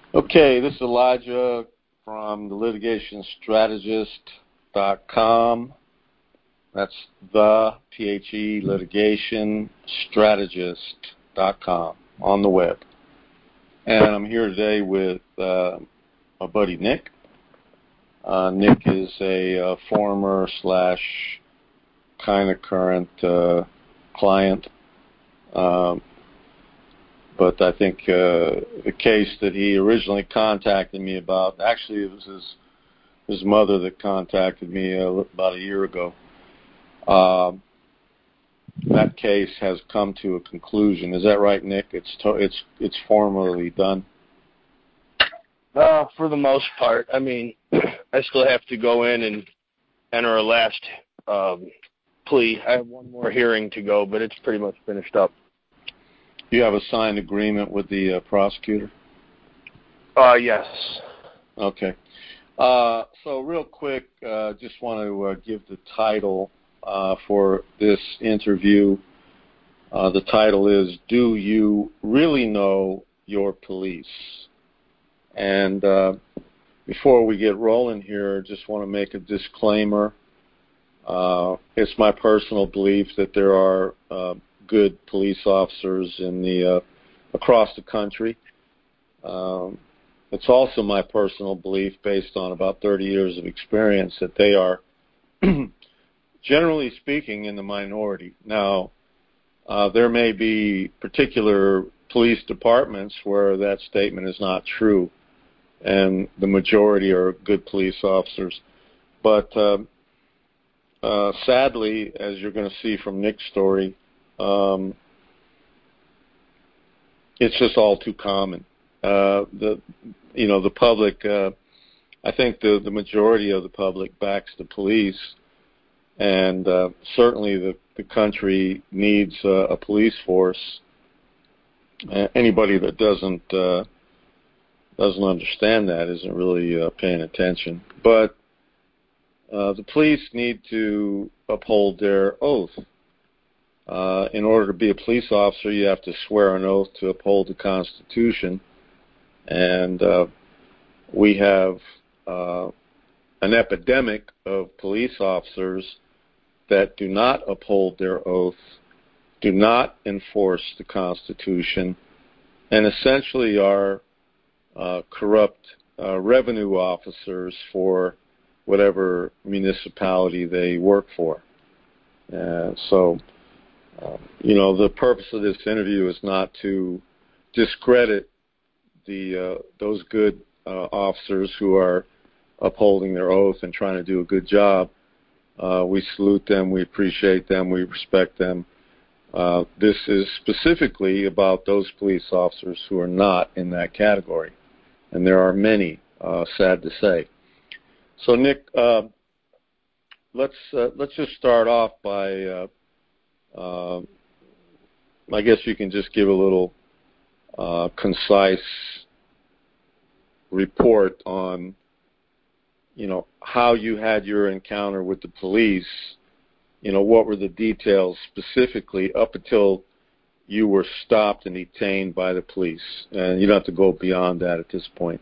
Okay, this is Elijah from the litigationstrategist.com. That's the THE litigationstrategist.com on the web. And I'm here today with my buddy Nick. Nick is a former / kind of current client. But I think the case that he originally contacted me about, actually it was his mother that contacted me about a year ago. That case has come to a conclusion. Is that right, Nick? It's formally done? For the most part. I mean, I still have to go in and enter a last plea. I have one more hearing to go, but it's pretty much finished up. You have a signed agreement with the prosecutor? Yes. Okay. So real quick, just want to give the title for this interview. The title is, Do You Really Know Your Police? And before we get rolling here, just want to make a disclaimer. It's my personal belief that there are good police officers in across the country. It's also my personal belief, based on about 30 years of experience, that they are, generally speaking, in the minority. Now, there may be particular police departments where that statement is not true, and the majority are good police officers. But sadly, as you're going to see from Nick's story, it's just all too common. The public, I think the majority of the public backs the police, and certainly the country needs a police force. Anybody that doesn't understand that isn't really paying attention. But the police need to uphold their oath. In order to be a police officer, you have to swear an oath to uphold the Constitution. And we have an epidemic of police officers that do not uphold their oath, do not enforce the Constitution, and essentially are corrupt revenue officers for whatever municipality they work for. The purpose of this interview is not to discredit those good officers who are upholding their oath and trying to do a good job. We salute them, we appreciate them, we respect them. This is specifically about those police officers who are not in that category, and there are many, sad to say. So, Nick, let's just start off by, I guess you can just give a little concise report on, how you had your encounter with the police. What were the details specifically up until you were stopped and detained by the police? And you don't have to go beyond that at this point.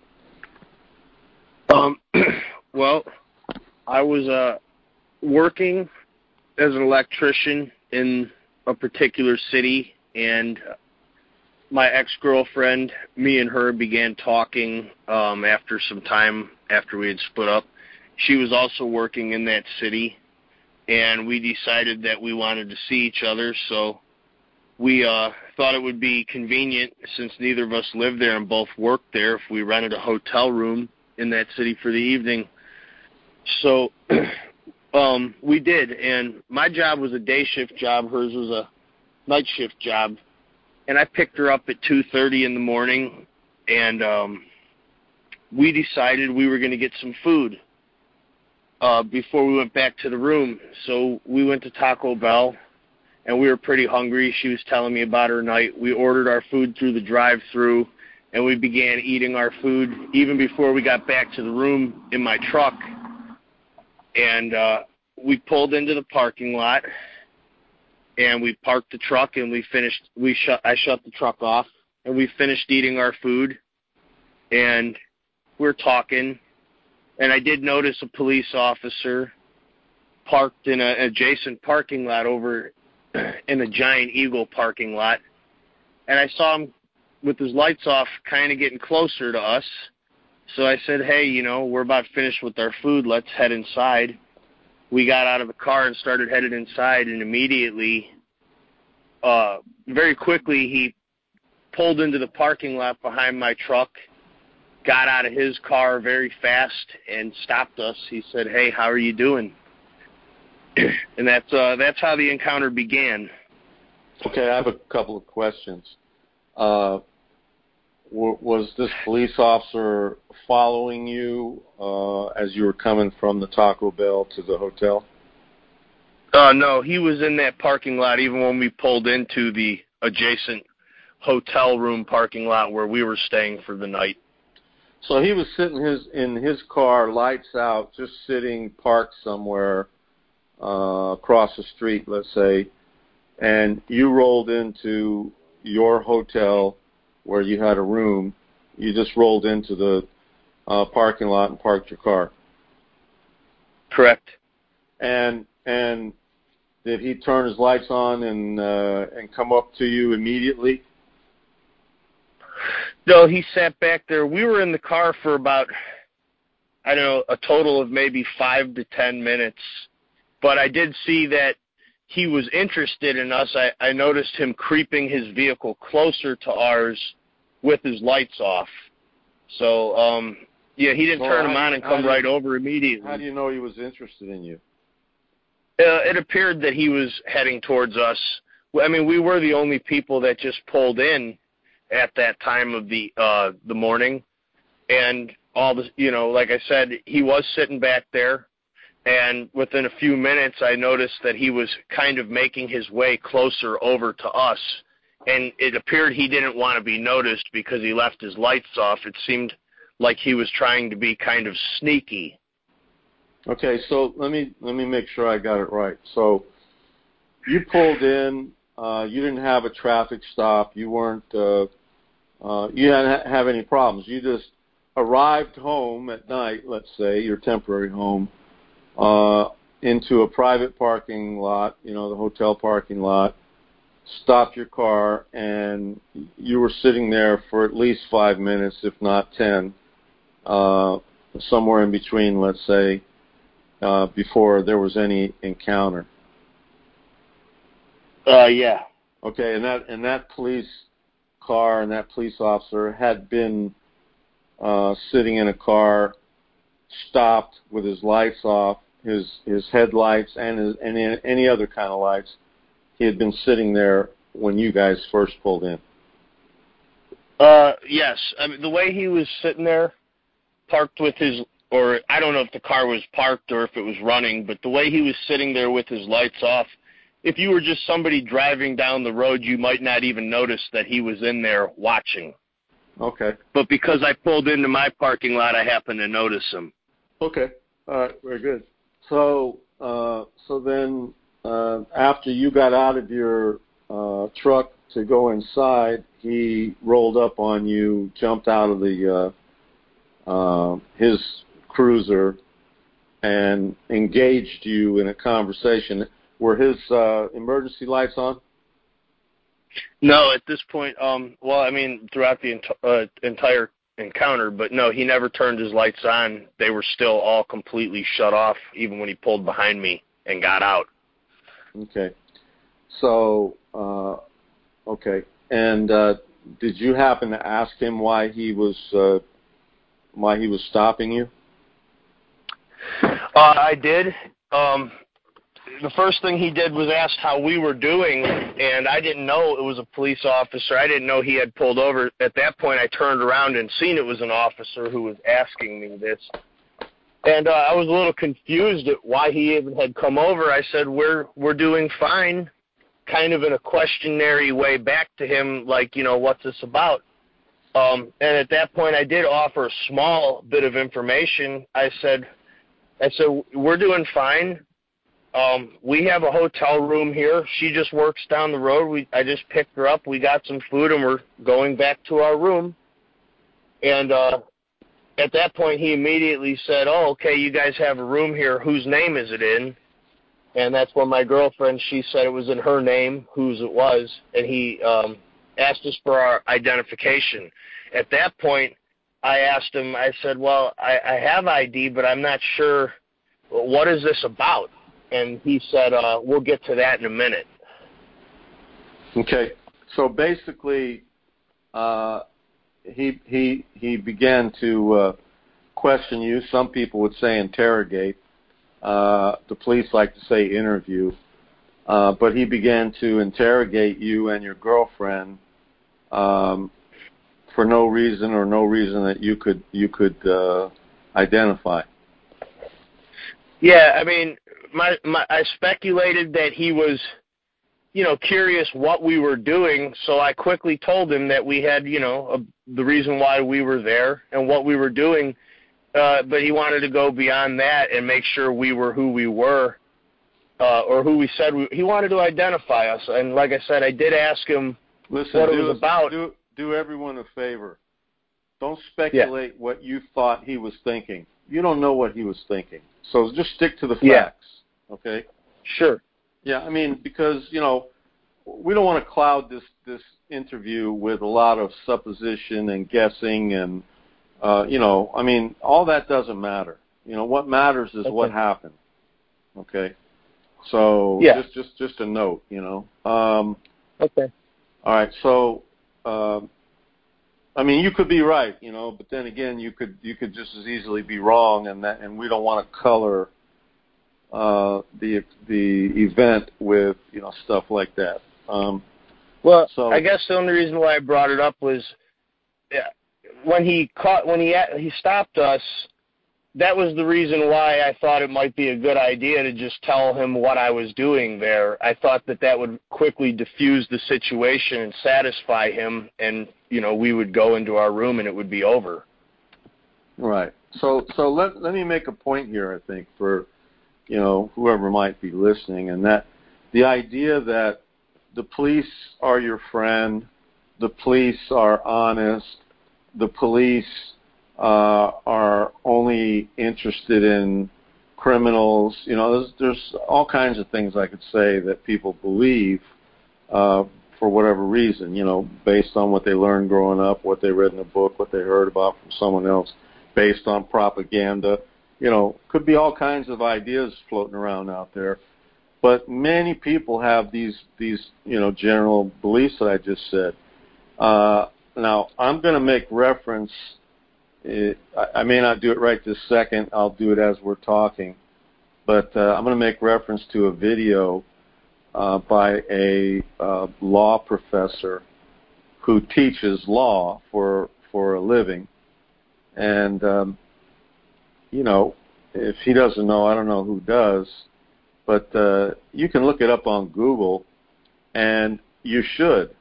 Well, I was working as an electrician in a particular city, and my ex-girlfriend, me and her began talking after some time after we had split up. She was also working in that city, and we decided that we wanted to see each other, so we thought it would be convenient, since neither of us lived there and both worked there, if we rented a hotel room in that city for the evening. So we did, and my job was a day shift job. Hers was a night shift job. And I picked her up at 2:30 in the morning, and we decided we were going to get some food before we went back to the room. So we went to Taco Bell, and we were pretty hungry. She was telling me about her night. We ordered our food through the drive-thru, and we began eating our food even before we got back to the room in my truck. And we pulled into the parking lot, and we parked the truck, and I shut the truck off, and we finished eating our food. and we're talking, and I did notice a police officer parked in an adjacent parking lot over in the Giant Eagle parking lot, and I saw him with his lights off kind of getting closer to us. So I said, hey, you know, we're about finished with our food. Let's head inside. We got out of the car and started headed inside, and immediately, very quickly, he pulled into the parking lot behind my truck, got out of his car very fast, and stopped us. He said, hey, how are you doing? And that's how the encounter began. Okay, I have a couple of questions. Was this police officer following you as you were coming from the Taco Bell to the hotel? No, he was in that parking lot even when we pulled into the adjacent hotel room parking lot where we were staying for the night. So he was sitting in his car, lights out, just sitting parked somewhere across the street, let's say, and you rolled into your hotel where you had a room. You just rolled into the parking lot and parked your car. Correct. And did he turn his lights on and come up to you immediately? No, he sat back there. We were in the car for about, I don't know, a total of maybe 5 to 10 minutes. But I did see that he was interested in us. I noticed him creeping his vehicle closer to ours with his lights off. So, yeah, he didn't turn them on and come right over immediately. How do you know he was interested in you? It appeared that he was heading towards us. I mean, we were the only people that just pulled in at that time of the morning, and all the, you know, like I said, he was sitting back there, and within a few minutes, I noticed that he was kind of making his way closer over to us, and it appeared he didn't want to be noticed because he left his lights off. It seemed like he was trying to be kind of sneaky. Okay, so let me make sure I got it right. So you pulled in. You didn't have a traffic stop. You weren't. You didn't have any problems. You just arrived home at night. Let's say your temporary home, into a private parking lot. You know, the hotel parking lot. Stopped your car, and you were sitting there for at least 5 minutes, if not 10, somewhere in between. Let's say. Before there was any encounter. Yeah. Okay, and that police car and that police officer had been sitting in a car, stopped with his lights off, his headlights and any other kind of lights. He had been sitting there when you guys first pulled in. Yes. I mean, the way he was sitting there, parked with his, or I don't know if the car was parked or if it was running, but the way he was sitting there with his lights off, if you were just somebody driving down the road, you might not even notice that he was in there watching. Okay. But because I pulled into my parking lot, I happened to notice him. Okay. All right. Very good. So then after you got out of your truck to go inside, he rolled up on you, jumped out of the his cruiser, and engaged you in a conversation. Were his emergency lights on? No, at this point, well, I mean, throughout the entire encounter, but no, he never turned his lights on. They were still all completely shut off, even when he pulled behind me and got out. Okay. So, okay. And did you happen to ask him why he was stopping you? I did. The first thing he did was ask how we were doing, and I didn't know it was a police officer. I didn't know he had pulled over. At that point, I turned around and seen it was an officer who was asking me this. And I was a little confused at why he even had come over. I said, we're doing fine, kind of in a questionary way back to him, like, you know, what's this about? And at that point, I did offer a small bit of information. I said, we're doing fine. We have a hotel room here. She just works down the road. I just picked her up. We got some food, and we're going back to our room. And at that point, he immediately said, "Oh, okay, you guys have a room here. Whose name is it in?" And that's when my girlfriend, she said it was in her name, whose it was, and he asked us for our identification. At that point, I asked him, I said, "Well, I have ID, but I'm not sure, what is this about?" And he said, "We'll get to that in a minute." Okay. So basically, he began to question you. Some people would say interrogate. The police like to say interview. But he began to interrogate you and your girlfriend for no reason that you could identify. Yeah, I mean, I speculated that he was, curious what we were doing, so I quickly told him that we had, the reason why we were there and what we were doing, but he wanted to go beyond that and make sure we were who we were, or who we said he wanted to identify us. And like I said, I did ask him what it was about. Do everyone a favor. Don't speculate what you thought he was thinking. You don't know what he was thinking. So just stick to the facts, okay? Sure. Yeah, I mean, because, we don't want to cloud this interview with a lot of supposition and guessing and, I mean, all that doesn't matter. What matters is what happened, okay? So just a note, Okay. All right, so, I mean, you could be right, but then again, you could just as easily be wrong, and we don't want to color the event with stuff like that. So I guess the only reason why I brought it up was when he stopped us. That was the reason why I thought it might be a good idea to just tell him what I was doing there. I thought that would quickly diffuse the situation and satisfy him, and we would go into our room and it would be over. Right. So let me make a point here, I think, for whoever might be listening, and that the idea that the police are your friend, the police are honest, the police are only interested in criminals. There's all kinds of things I could say that people believe for whatever reason, based on what they learned growing up, what they read in a book, what they heard about from someone else, based on propaganda. Could be all kinds of ideas floating around out there. But many people have these general beliefs that I just said. Now, I'm going to make reference. I may not do it right this second. I'll do it as we're talking. But I'm going to make reference to a video by a law professor who teaches law for a living. And, if he doesn't know, I don't know who does. But you can look it up on Google, and you should.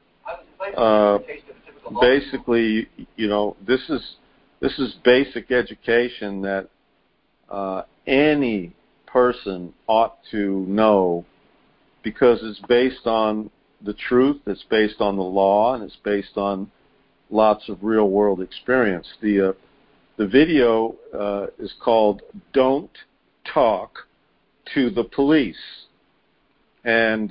Basically, this is basic education that any person ought to know, because it's based on the truth, it's based on the law, and it's based on lots of real-world experience. The video is called "Don't Talk to the Police," and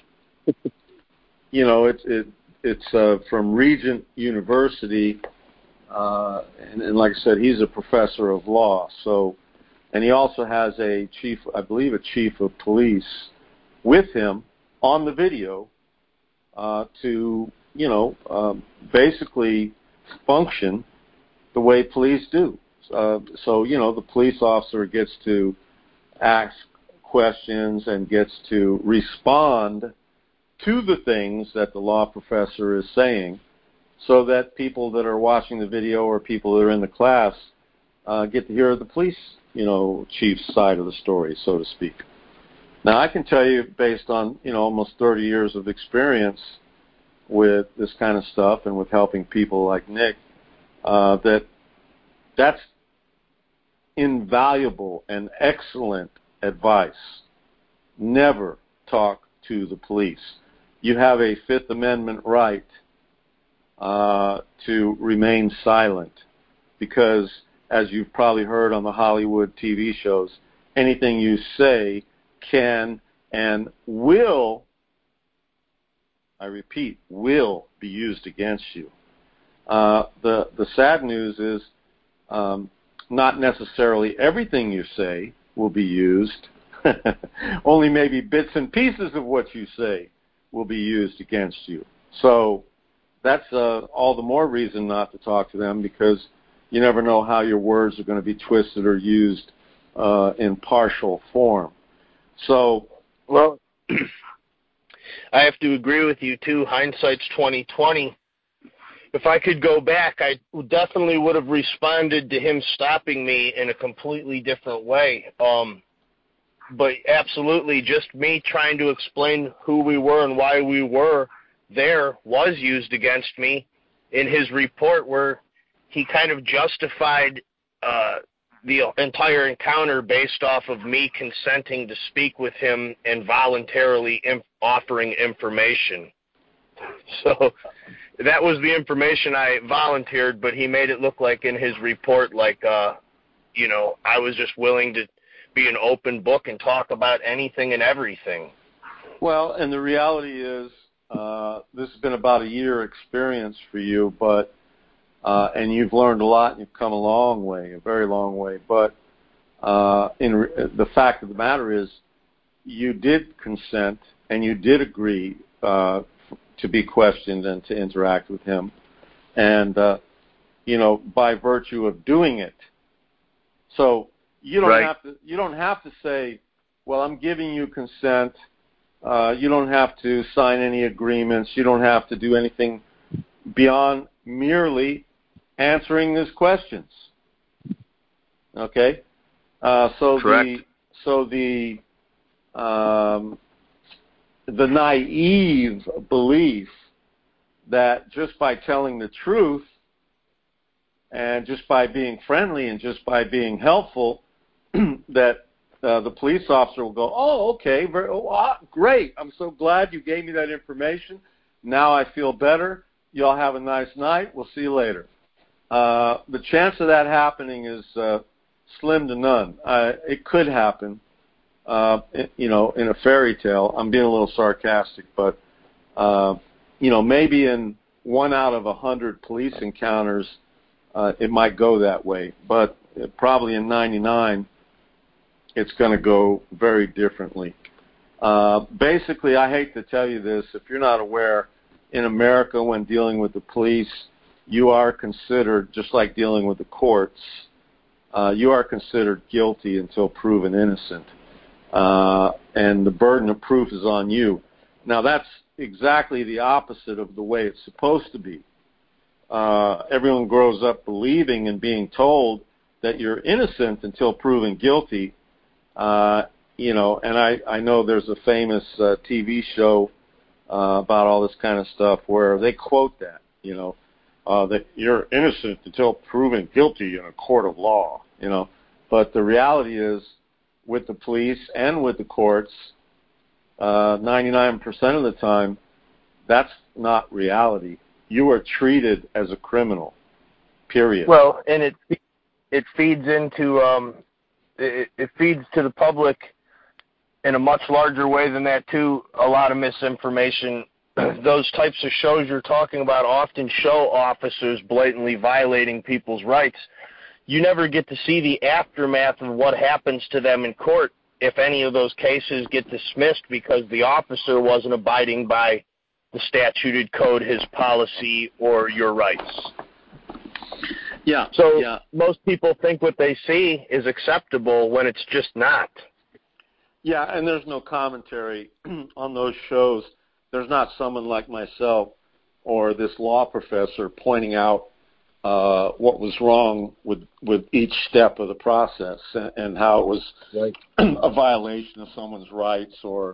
it's from Regent University. And like I said, he's a professor of law. So, and he also has a chief of police with him on the video to basically function the way police do. So the police officer gets to ask questions and gets to respond to the things that the law professor is saying, so that people that are watching the video or people that are in the class get to hear the police, chief's side of the story, so to speak. Now, I can tell you, based on, almost 30 years of experience with this kind of stuff and with helping people like Nick, that's invaluable and excellent advice. Never talk to the police. You have a Fifth Amendment right to remain silent. because, as you've probably heard on the Hollywood TV shows, anything you say can and will, I repeat, will be used against you. The sad news is not necessarily everything you say will be used. Only maybe bits and pieces of what you say will be used against you. So that's all the more reason not to talk to them, because you never know how your words are going to be twisted or used in partial form. So, well, I have to agree with you too. Hindsight's 20/20. If I could go back, I definitely would have responded to him stopping me in a completely different way. But absolutely, just me trying to explain who we were and why we were there was used against me in his report, where he kind of justified the entire encounter based off of me consenting to speak with him and voluntarily offering information. So that was the information I volunteered, but he made it look like in his report like, I was just willing to be an open book and talk about anything and everything. Well, and the reality is this has been about a year experience for you, but and you've learned a lot and you've come a long way, a very long way. But the fact of the matter is you did consent and you did agree to be questioned and to interact with him. And, by virtue of doing it. So you don't have to say, well, I'm giving you consent. You don't have to sign any agreements. You don't have to do anything beyond merely answering his questions. Okay? Correct. The naive belief that just by telling the truth and just by being friendly and just by being helpful that the police officer will go, oh, okay, great. I'm so glad you gave me that information. Now I feel better. Y'all have a nice night. We'll see you later. The chance of that happening is slim to none. It could happen, in a fairy tale. I'm being a little sarcastic, but, maybe in 1 out of 100 police encounters, it might go that way. But probably in 99, it's going to go very differently. Basically, I hate to tell you this, if you're not aware, in America, when dealing with the police, you are considered, just like dealing with the courts, you are considered guilty until proven innocent. And the burden of proof is on you. Now, that's exactly the opposite of the way it's supposed to be. Everyone grows up believing and being told that you're innocent until proven guilty. And I know there's a famous TV show about all this kind of stuff where they quote that, that you're innocent until proven guilty in a court of law, But the reality is, with the police and with the courts, 99% of the time, that's not reality. You are treated as a criminal, period. Well, and it feeds into it feeds to the public in a much larger way than that too. A lot of misinformation. Those types of shows you're talking about often show officers blatantly violating people's rights. You never get to see the aftermath of what happens to them in court if any of those cases get dismissed because the officer wasn't abiding by the statute, code, his policy, or your rights. Yeah. So most people think what they see is acceptable when it's just not. Yeah, and there's no commentary on those shows. There's not someone like myself or this law professor pointing out what was wrong with each step of the process and how it was a violation of someone's rights or,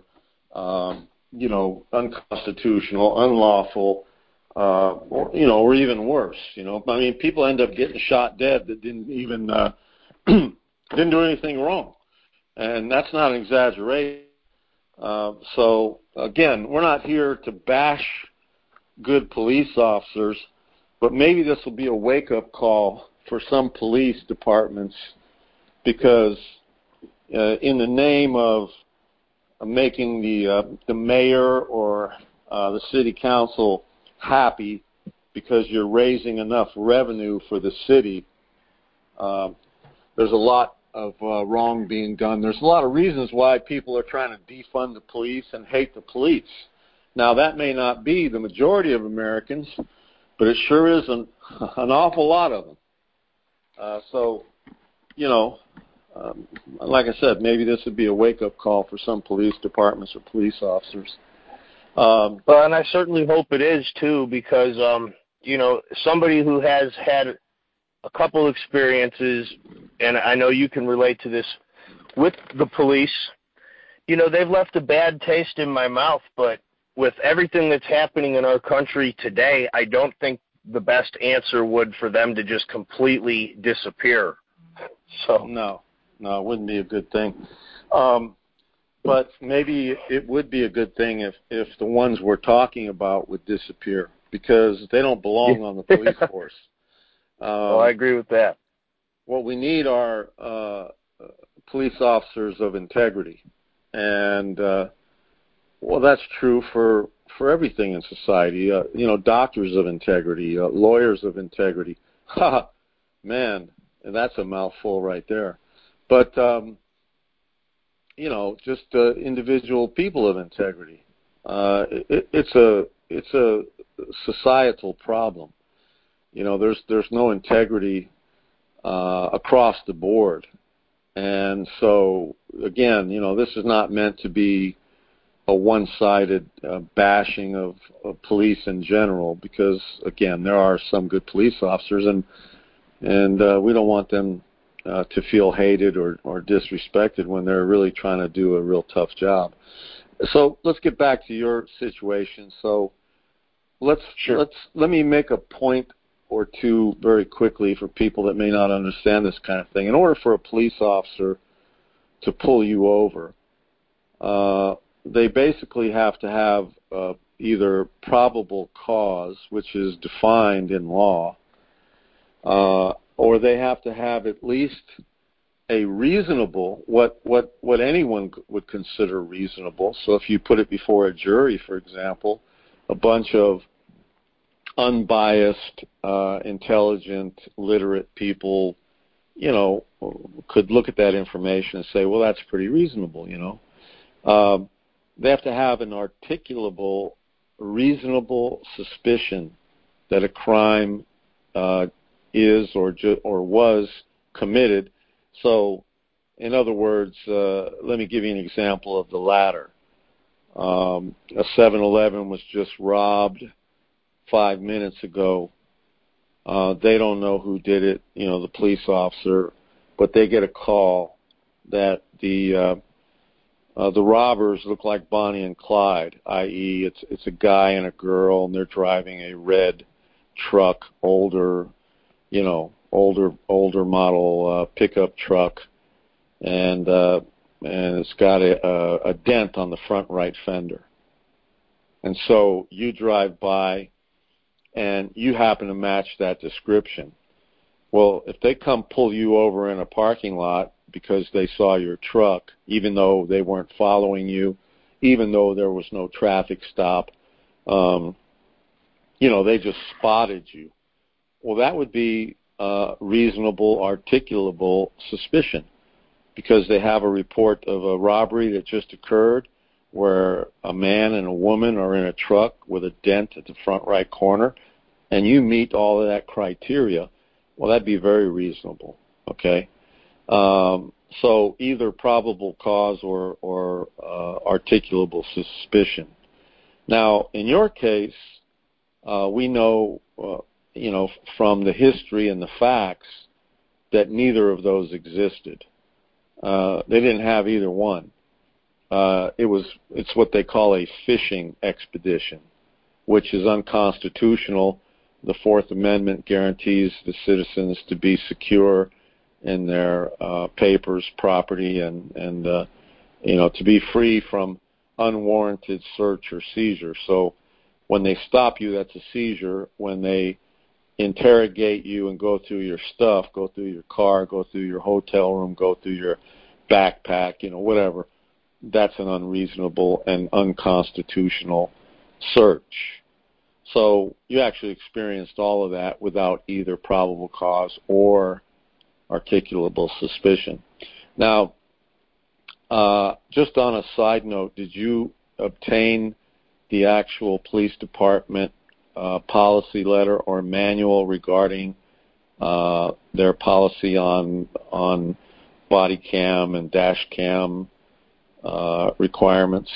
unconstitutional, unlawful, or even worse. I mean, people end up getting shot dead that didn't even didn't do anything wrong, and that's not an exaggeration. So again, we're not here to bash good police officers, but maybe this will be a wake-up call for some police departments because in the name of making the mayor or the city council happy because you're raising enough revenue for the city, there's a lot of wrong being done. There's a lot of reasons why people are trying to defund the police and hate the police. Now, that may not be the majority of Americans, but it sure is an awful lot of them. So, like I said, maybe this would be a wake-up call for some police departments or police officers. Well, and I certainly hope it is, too, because, somebody who has had a couple experiences, and I know you can relate to this, with the police, they've left a bad taste in my mouth, but with everything that's happening in our country today, I don't think the best answer would for them to just completely disappear. So No, it wouldn't be a good thing. But maybe it would be a good thing if the ones we're talking about would disappear because they don't belong on the police force. Well, I agree with that. What we need are police officers of integrity. And, that's true for everything in society. Doctors of integrity, lawyers of integrity. Ha, man, that's a mouthful right there. But, just individual people of integrity. It's a societal problem. There's no integrity across the board. And so, again, this is not meant to be a one-sided bashing of police in general because, again, there are some good police officers, and we don't want them to feel hated or disrespected when they're really trying to do a real tough job. So let's get back to your situation. So let me make a point or two very quickly for people that may not understand this kind of thing. In order for a police officer to pull you over, they basically have to have either probable cause, which is defined in law, or they have to have at least a reasonable, what anyone would consider reasonable. So if you put it before a jury, for example, a bunch of unbiased, intelligent, literate people, could look at that information and say, well, that's pretty reasonable, They have to have an articulable, reasonable suspicion that a crime is or was committed. So, in other words, let me give you an example of the latter. A 7-Eleven was just robbed 5 minutes ago. They don't know who did it, the police officer, but they get a call that the robbers look like Bonnie and Clyde, i.e., it's a guy and a girl, and they're driving a red truck, older model pickup truck, and it's got a dent on the front right fender. And so you drive by, and you happen to match that description. Well, if they come pull you over in a parking lot because they saw your truck, even though they weren't following you, even though there was no traffic stop, they just spotted you. Well, that would be reasonable, articulable suspicion because they have a report of a robbery that just occurred where a man and a woman are in a truck with a dent at the front right corner, and you meet all of that criteria. Well, that'd be very reasonable, okay? So either probable cause or articulable suspicion. Now, in your case, we know, from the history and the facts that neither of those existed. They didn't have either one. It's what they call a fishing expedition, which is unconstitutional. The Fourth Amendment guarantees the citizens to be secure in their papers, property, and to be free from unwarranted search or seizure. So when they stop you, that's a seizure. When they interrogate you and go through your stuff, go through your car, go through your hotel room, go through your backpack, whatever, that's an unreasonable and unconstitutional search. So you actually experienced all of that without either probable cause or articulable suspicion. Now, just on a side note, did you obtain the actual police department policy letter or manual regarding their policy on body cam and dash cam requirements?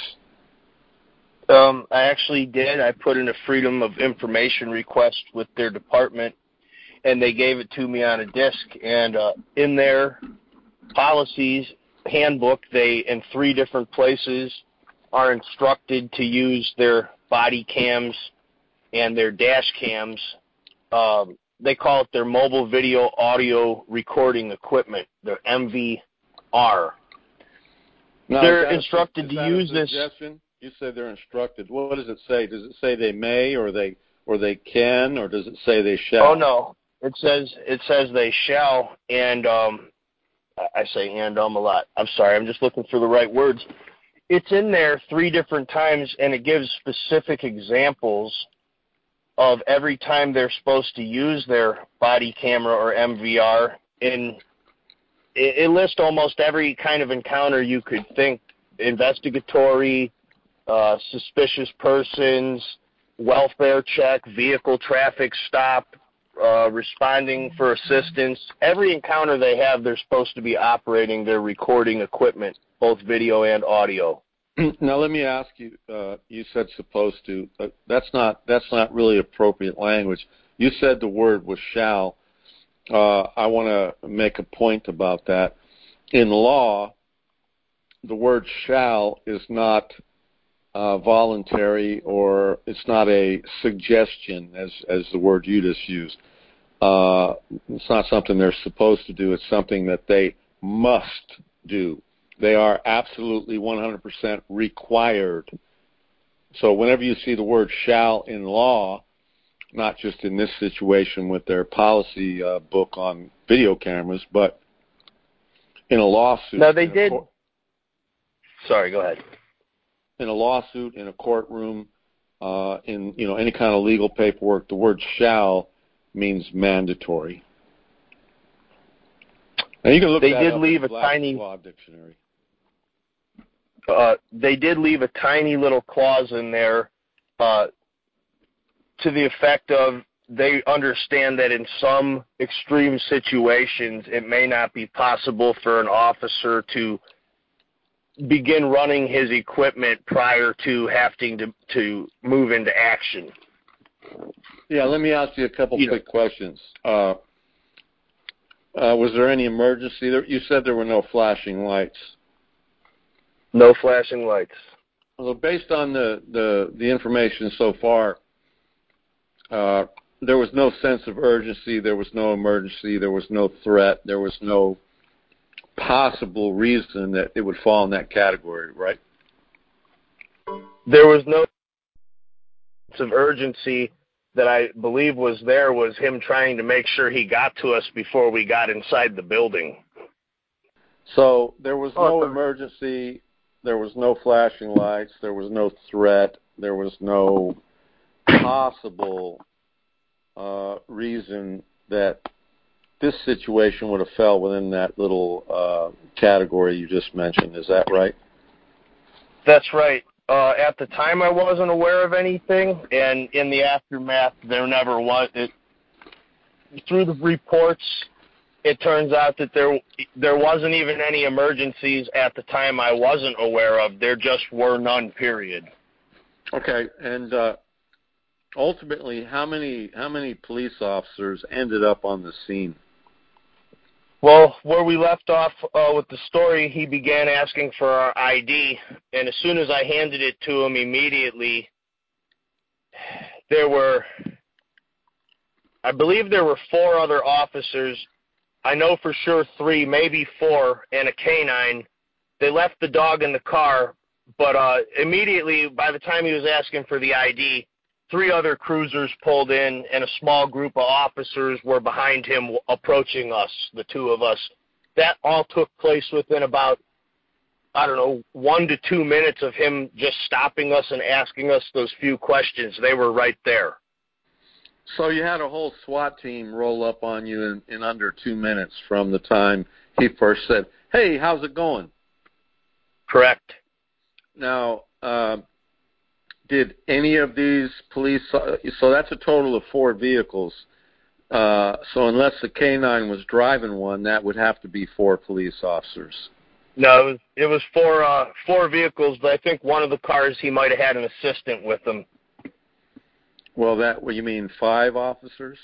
I actually did. I put in a Freedom of Information request with their department, and they gave it to me on a disc. And in their policies handbook, they, in 3 different places, are instructed to use their body cams and their dash cams. They call it their mobile video audio recording equipment, their MVR. Now, they're instructed to use this. Suggestion? You say they're instructed. What does it say? Does it say they may, or they can, or does it say they shall? Oh no, it says they shall, and I say a lot. I'm sorry, I'm just looking for the right words. It's in there 3 different times, and it gives specific examples of every time they're supposed to use their body camera or MVR. And it lists almost every kind of encounter you could think: investigatory, suspicious persons, welfare check, vehicle traffic stop, responding for assistance. Every encounter they have, they're supposed to be operating their recording equipment, both video and audio. Now let me ask you. You said supposed to. That's not really appropriate language. You said the word was shall. I want to make a point about that. In law, the word shall is not voluntary, or it's not a suggestion, as the word you just used. It's not something they're supposed to do. It's something that they must do. They are absolutely 100% required. So whenever you see the word shall in law, not just in this situation with their policy book on video cameras, but in a lawsuit. No, they did. Sorry, go ahead. In a lawsuit, in a courtroom, in any kind of legal paperwork, the word shall means mandatory. Now you can look they that did up leave in a Black's tiny Law Dictionary. They did leave a tiny little clause in there to the effect of they understand that in some extreme situations it may not be possible for an officer to begin running his equipment prior to having to move into action. Yeah, let me ask you a couple quick questions. Was there any emergency? You said there were no flashing lights. No flashing lights. Well, based on the information so far, there was no sense of urgency, there was no emergency, there was no threat, there was no possible reason that it would fall in that category, right? There was no sense of urgency that I believe was him trying to make sure he got to us before we got inside the building. So there was no emergency, there was no flashing lights, there was no threat, there was no possible reason that this situation would have fell within that little category you just mentioned. Is that right? That's right. At the time, I wasn't aware of anything, and in the aftermath, there never was. Through the reports, it turns out that there wasn't even any emergencies at the time I wasn't aware of. There just were none, period. Okay, and ultimately, how many police officers ended up on the scene? Well, where we left off with the story, he began asking for our ID, and as soon as I handed it to him immediately, I believe there were 4 other officers. I know for sure 3, maybe 4, and a canine. They left the dog in the car, but immediately, by the time he was asking for the ID, 3 other cruisers pulled in, and a small group of officers were behind him approaching us, the 2 of us. That all took place within about, 1 to 2 minutes of him just stopping us and asking us those few questions. They were right there. So you had a whole SWAT team roll up on you in under 2 minutes from the time he first said, "Hey, how's it going?" Correct. Now, did any of these police, so that's a total of 4 vehicles. So unless the K-9 was driving one, that would have to be 4 police officers. No, it was 4 vehicles, but I think one of the cars he might have had an assistant with him. Well, you mean 5 officers?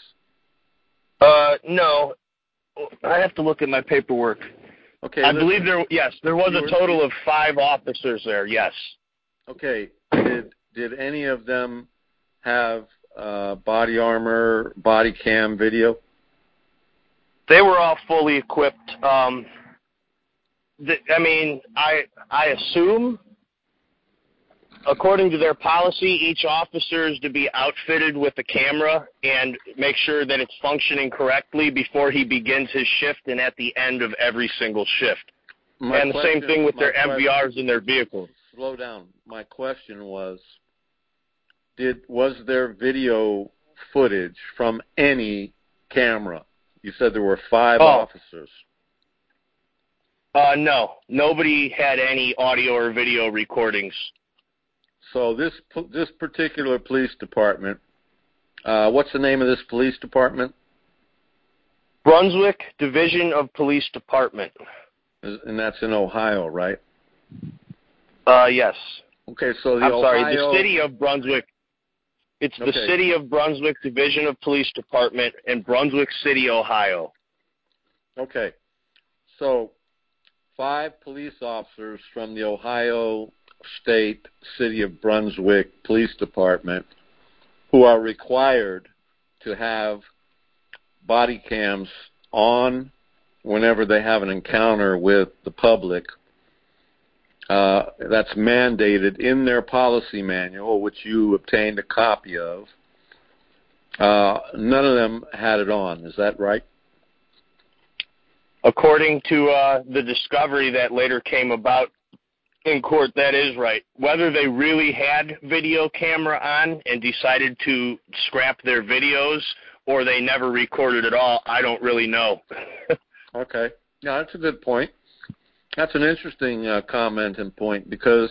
No. I have to look at my paperwork. Okay. I believe there was a total of 5 officers there, yes. Okay. Did any of them have body armor, body cam video? They were all fully equipped. I assume, according to their policy, each officer is to be outfitted with a camera and make sure that it's functioning correctly before he begins his shift and at the end of every single shift. The same thing with their MVRs in their vehicles. Slow down. My question was there video footage from any camera? You said there were 5 officers. No. Nobody had any audio or video recordings. So this particular police department, what's the name of this police department? Brunswick Division of Police Department. And that's in Ohio, right? Yes. Okay, so the city of Brunswick. It's the City of Brunswick Division of Police Department in Brunswick City, Ohio. Okay. So 5 police officers from the Ohio State City of Brunswick Police Department who are required to have body cams on whenever they have an encounter with the public. That's mandated in their policy manual, which you obtained a copy of. None of them had it on. Is that right? According to the discovery that later came about in court, that is right. Whether they really had video camera on and decided to scrap their videos or they never recorded at all, I don't really know. Okay. Yeah, that's a good point. That's an interesting comment and point, because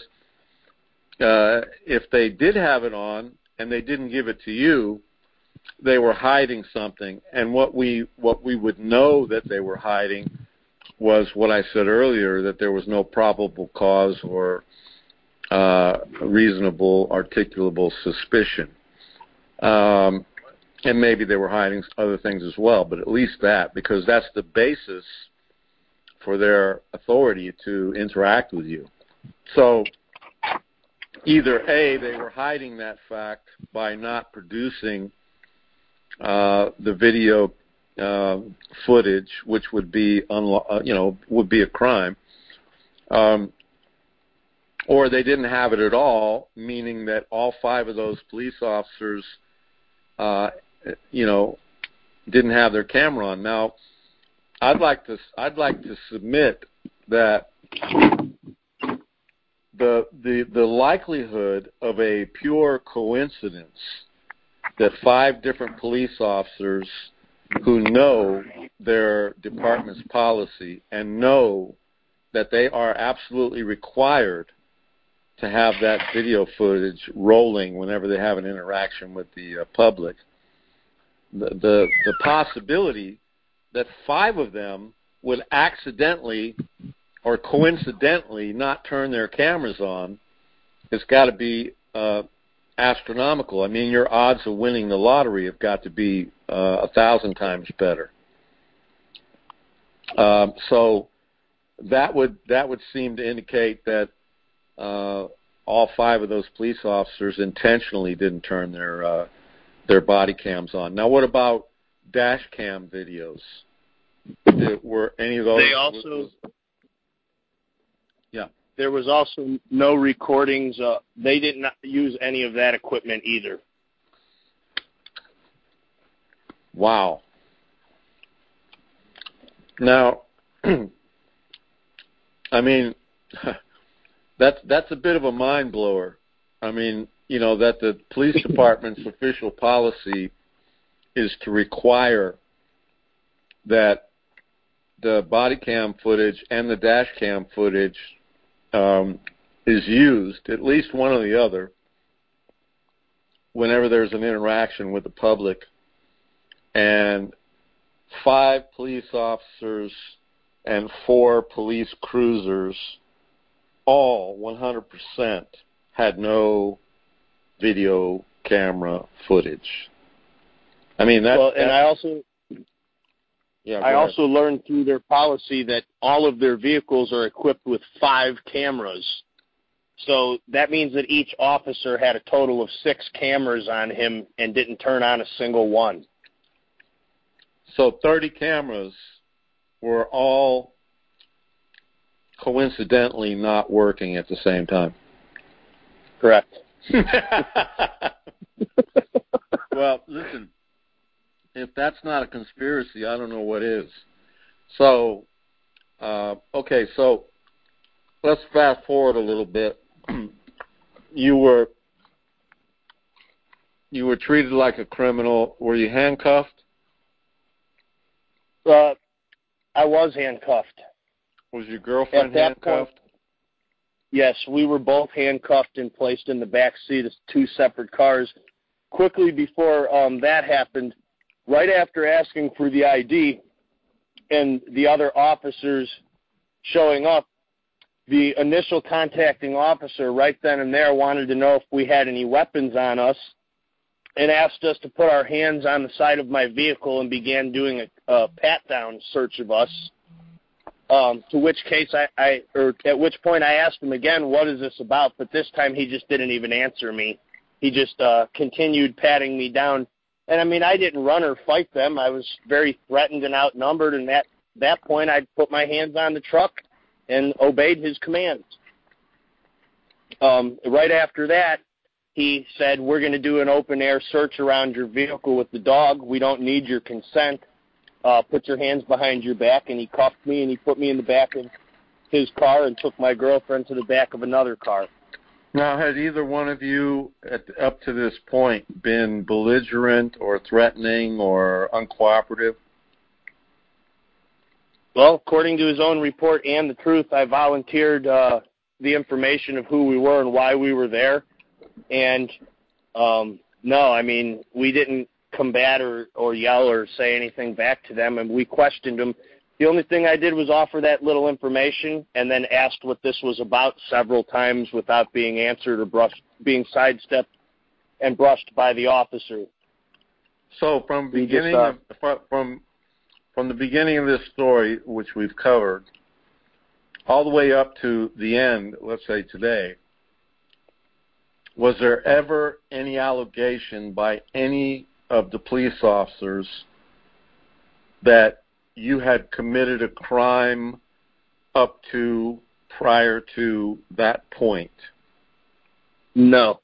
if they did have it on and they didn't give it to you, they were hiding something. And what we would know that they were hiding was what I said earlier, that there was no probable cause or reasonable articulable suspicion. And maybe they were hiding other things as well, but at least that, because that's the basis for their authority to interact with you. So either A, they were hiding that fact by not producing the video footage, which would be would be a crime, or they didn't have it at all, meaning that all 5 of those police officers didn't have their camera on. Now, I'd like to submit that the likelihood of a pure coincidence that 5 different police officers who know their department's policy and know that they are absolutely required to have that video footage rolling whenever they have an interaction with the public, the possibility that 5 of them would accidentally or coincidentally not turn their cameras on has got to be astronomical. I mean, your odds of winning the lottery have got to be 1,000 times better. So that would seem to indicate that all 5 of those police officers intentionally didn't turn their body cams on. Now, what about dash cam videos? Were any of those? They also. Yeah. There was also no recordings. They did not use any of that equipment either. Wow. Now, I mean, that's a bit of a mind blower. I mean, you know, that the police department's official policy is to require that the body cam footage and the dash cam footage is used, at least one or the other, whenever there's an interaction with the public. And 5 police officers and 4 police cruisers, all 100%, had no video camera footage. I mean, that's... Well, and I also... Yeah, I also learned through their policy that all of their vehicles are equipped with 5 cameras. So that means that each officer had a total of 6 cameras on him and didn't turn on a single one. So 30 cameras were all coincidentally not working at the same time. Correct. Well, listen, if that's not a conspiracy, I don't know what is. So, okay, so let's fast forward a little bit. You were treated like a criminal. Were you handcuffed? I was handcuffed. Was your girlfriend handcuffed? Point, yes, we were both handcuffed and placed in the back seat of 2 separate cars. Quickly before that happened, right after asking for the ID and the other officers showing up, the initial contacting officer right then and there wanted to know if we had any weapons on us and asked us to put our hands on the side of my vehicle and began doing a pat-down search of us, to which case at which point I asked him again, what is this about? But this time he just didn't even answer me. He just continued patting me down. And, I mean, I didn't run or fight them. I was very threatened and outnumbered, and at that point I put my hands on the truck and obeyed his commands. Right after that, he said, we're going to do an open-air search around your vehicle with the dog. We don't need your consent. Put your hands behind your back. And he cuffed me, and he put me in the back of his car and took my girlfriend to the back of another car. Now, had either one of you, up to this point, been belligerent or threatening or uncooperative? Well, according to his own report and the truth, I volunteered the information of who we were and why we were there. And, no, I mean, we didn't combat or yell or say anything back to them, and we questioned them. The only thing I did was offer that little information and then asked what this was about several times without being answered or being sidestepped and brushed by the officer. So from the beginning of this story, which we've covered, all the way up to the end, let's say today, was there ever any allegation by any of the police officers that you had committed a crime up to prior to that point? No.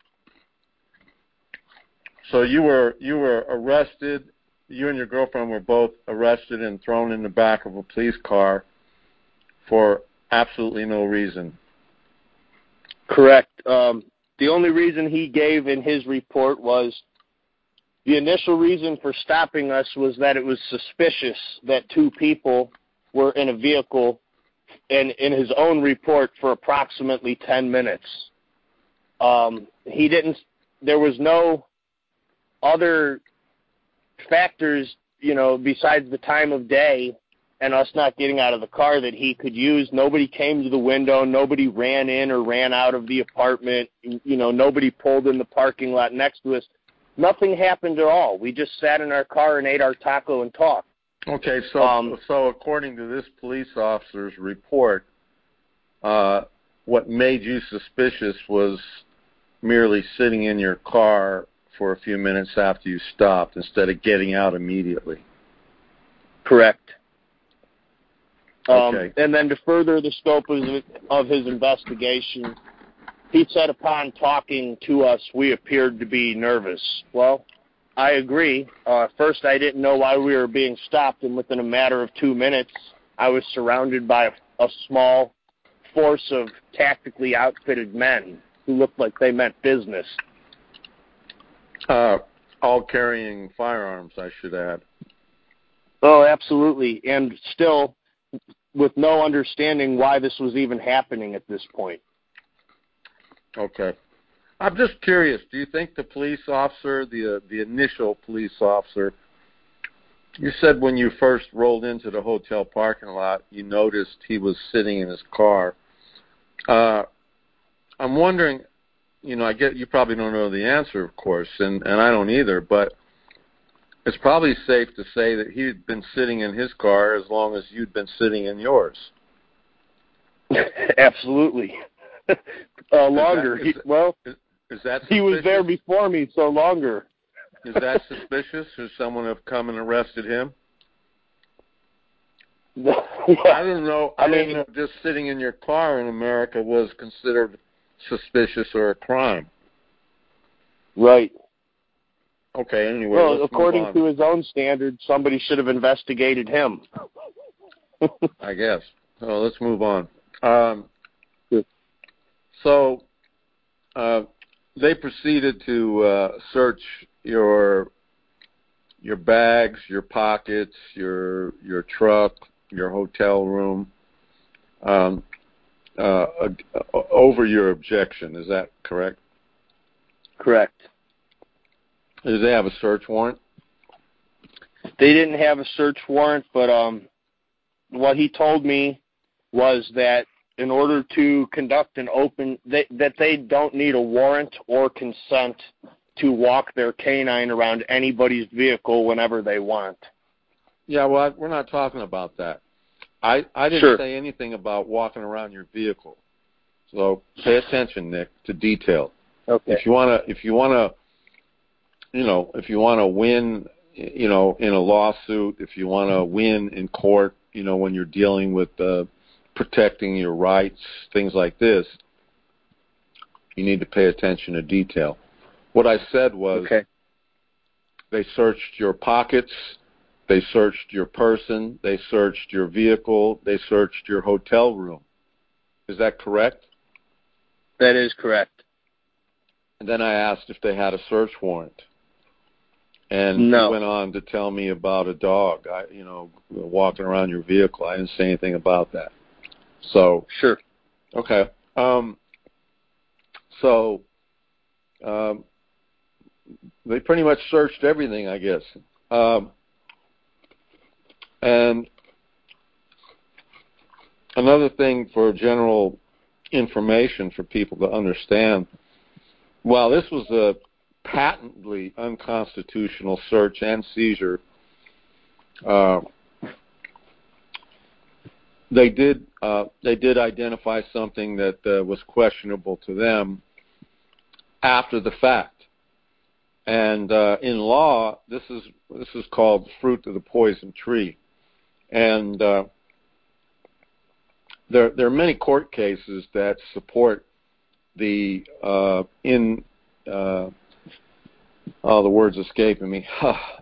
So you were arrested. You and your girlfriend were both arrested and thrown in the back of a police car for absolutely no reason. Correct. The only reason he gave in his report was the initial reason for stopping us was that it was suspicious that 2 people were in a vehicle, and in his own report, for approximately 10 minutes. There was no other factors, besides the time of day and us not getting out of the car that he could use. Nobody came to the window. Nobody ran in or ran out of the apartment. Nobody pulled in the parking lot next to us. Nothing happened at all. We just sat in our car and ate our taco and talked. Okay, so according to this police officer's report, what made you suspicious was merely sitting in your car for a few minutes after you stopped instead of getting out immediately. Correct. Okay. And then to further the scope of his investigation, he said upon talking to us, we appeared to be nervous. Well, I agree. First, I didn't know why we were being stopped, and within a matter of 2 minutes, I was surrounded by a small force of tactically outfitted men who looked like they meant business. All carrying firearms, I should add. Oh, absolutely. And still, with no understanding why this was even happening at this point. Okay. I'm just curious, do you think the police officer, the initial police officer, you said when you first rolled into the hotel parking lot, you noticed he was sitting in his car. I'm wondering, I get you probably don't know the answer, of course, and I don't either, but it's probably safe to say that he'd been sitting in his car as long as you'd been sitting in yours. Absolutely. Longer. Is that suspicious? He was there before me, so longer. Is that suspicious? Should someone have come and arrested him? I didn't know. I didn't know just sitting in your car in America was considered suspicious or a crime. Right. Okay, anyway. Well, according to his own standards, somebody should have investigated him. I guess. So let's move on. Good. So they proceeded to search your bags, your pockets, your truck, your hotel room, over your objection. Is that correct? Correct. Did they have a search warrant? They didn't have a search warrant, but what he told me was that in order to conduct an that they don't need a warrant or consent to walk their canine around anybody's vehicle whenever they want. Yeah, well, we're not talking about that. I didn't say anything about walking around your vehicle. So pay attention, Nick, to detail. Okay. If you want to win, in a lawsuit, if you want to win in court, when you're dealing with protecting your rights, things like this, you need to pay attention to detail. What I said was They searched your pockets, they searched your person, they searched your vehicle, they searched your hotel room. Is that correct? That is correct. And then I asked if they had a search warrant. And no. You went on to tell me about a dog, walking around your vehicle. I didn't say anything about that. So sure. Okay. They pretty much searched everything, I guess. And another thing for general information for people to understand, while this was a patently unconstitutional search and seizure, they did identify something that was questionable to them after the fact. And in law, this is called fruit of the poison tree. And there are many court cases that support the the word's escaping me.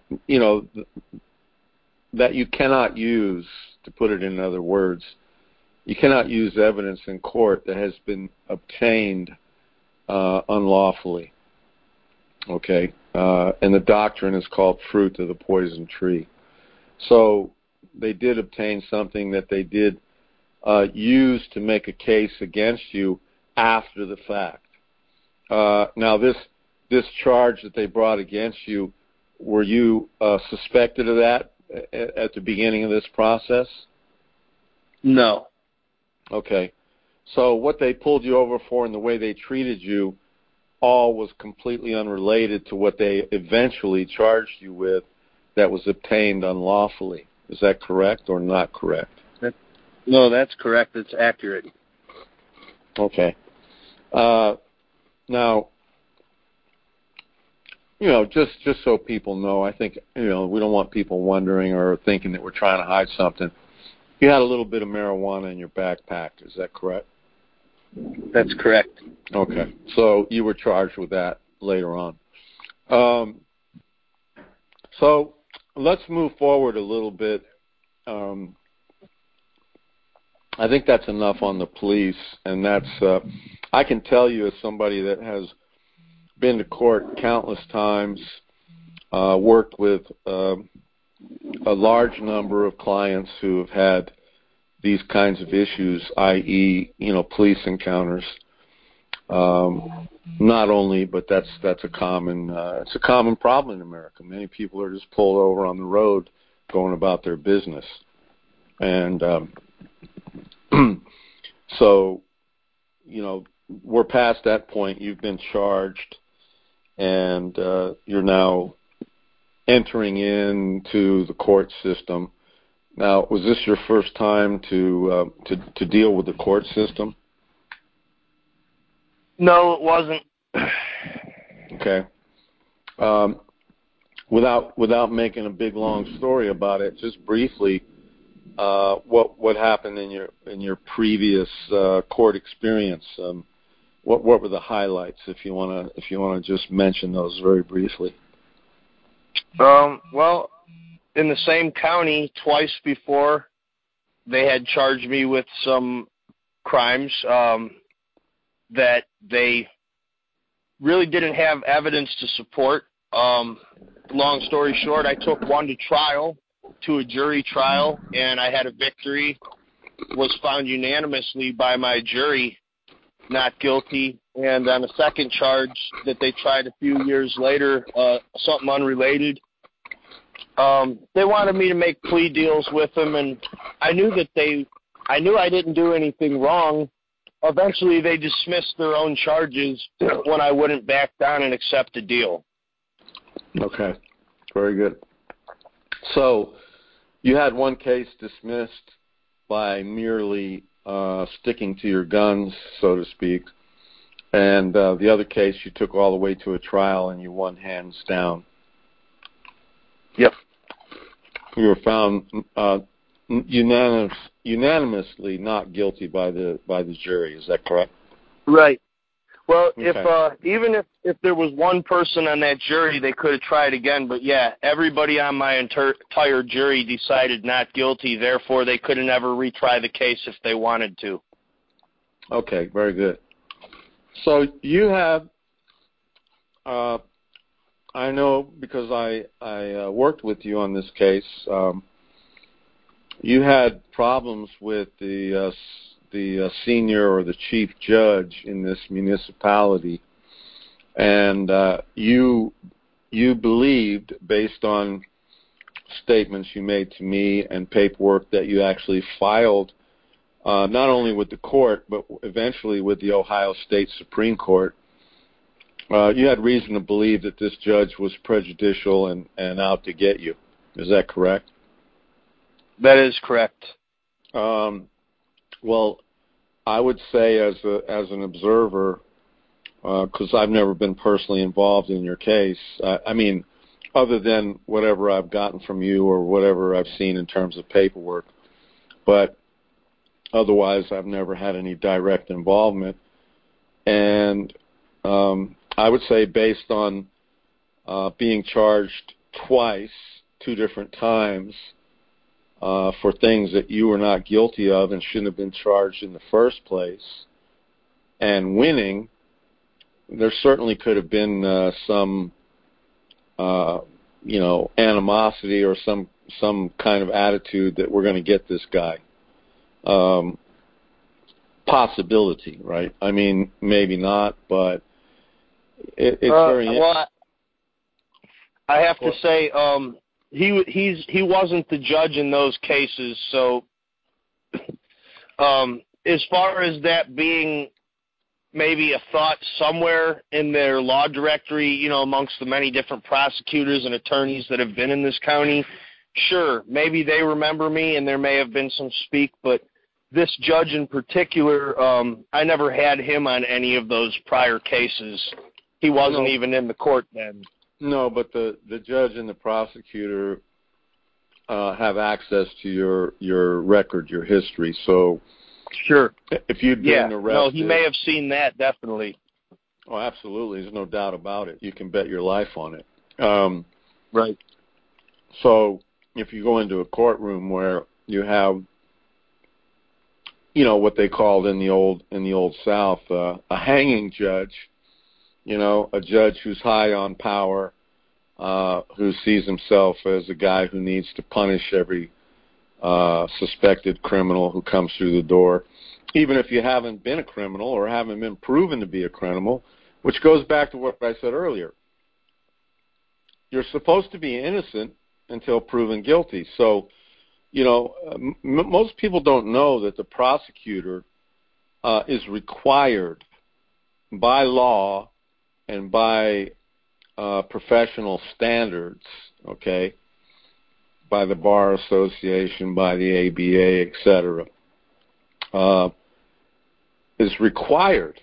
That you cannot use, to put it in other words, you cannot use evidence in court that has been obtained unlawfully. Okay, and the doctrine is called fruit of the poison tree. So they did obtain something that they did use to make a case against you after the fact. Now, this charge that they brought against you, were you suspected of that at the beginning of this process? No. Okay. So what they pulled you over for and the way they treated you all was completely unrelated to what they eventually charged you with that was obtained unlawfully. Is that correct or not correct? No, that's correct. It's accurate. Okay. Now, just so people know, I think, we don't want people wondering or thinking that we're trying to hide something. You had a little bit of marijuana in your backpack. Is that correct? That's correct. Okay. So you were charged with that later on. So let's move forward a little bit. I think that's enough on the police, and that's I can tell you as somebody that has been to court countless times, worked with a large number of clients who have had these kinds of issues, i.e., police encounters. Not only, but that's a common it's a common problem in America. Many people are just pulled over on the road, going about their business, and so we're past that point. You've been charged, and you're now entering into the court system. Now, was this your first time to deal with the court system? No, it wasn't. Okay. Without making a big long story about it, just briefly, what happened in your previous court experience? What were the highlights? If you wanna just mention those very briefly. Well, in the same county, twice before, they had charged me with some crimes that they really didn't have evidence to support. Long story short, I took one to a jury trial, and I had a victory, was found unanimously by my jury not guilty. And on a second charge that they tried a few years later, something unrelated, they wanted me to make plea deals with them, and I knew I didn't do anything wrong. Eventually, they dismissed their own charges when I wouldn't back down and accept a deal. Okay, very good. So you had one case dismissed by merely sticking to your guns, so to speak, and the other case you took all the way to a trial and you won hands down. Yep. You were found unanimously not guilty by the jury. Is that correct? Right. Well, okay. if there was one person on that jury, they could have tried again. But yeah, everybody on my entire jury decided not guilty. Therefore, they could have never retry the case if they wanted to. Okay, very good. So you have, I know because I worked with you on this case. You had problems with the senior or the chief judge in this municipality, and you believed, based on statements you made to me and paperwork that you actually filed, not only with the court but eventually with the Ohio State Supreme Court. You had reason to believe that this judge was prejudicial and out to get you. Is that correct? That is correct. Well, I would say as an observer, because I've never been personally involved in your case, I mean, other than whatever I've gotten from you or whatever I've seen in terms of paperwork, but otherwise I've never had any direct involvement. And I would say, based on being charged twice, 2 different times, for things that you were not guilty of and shouldn't have been charged in the first place, and winning, there certainly could have been some animosity or some kind of attitude that we're going to get this guy. Possibility, right? I mean, maybe not, but it's very. Well, I have to say, he wasn't the judge in those cases, so as far as that being maybe a thought somewhere in their law directory, amongst the many different prosecutors and attorneys that have been in this county, sure, maybe they remember me and there may have been some speak, but this judge in particular, I never had him on any of those prior cases. He wasn't even in the court then. No, but the judge and the prosecutor have access to your record, your history. So sure, if you'd been arrested, no, he may have seen that, definitely. Oh, absolutely. There's no doubt about it. You can bet your life on it. Right. So if you go into a courtroom where you have, what they called in the old South, a hanging judge, a judge who's high on power, who sees himself as a guy who needs to punish every suspected criminal who comes through the door, even if you haven't been a criminal or haven't been proven to be a criminal, which goes back to what I said earlier. You're supposed to be innocent until proven guilty. So, most people don't know that the prosecutor is required by law and by professional standards, okay, by the Bar Association, by the ABA, etc., is required,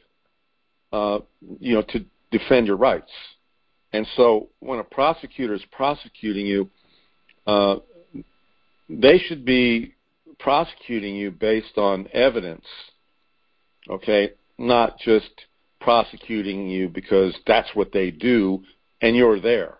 to defend your rights. And so when a prosecutor is prosecuting you, they should be prosecuting you based on evidence, okay, not just prosecuting you because that's what they do and you're there.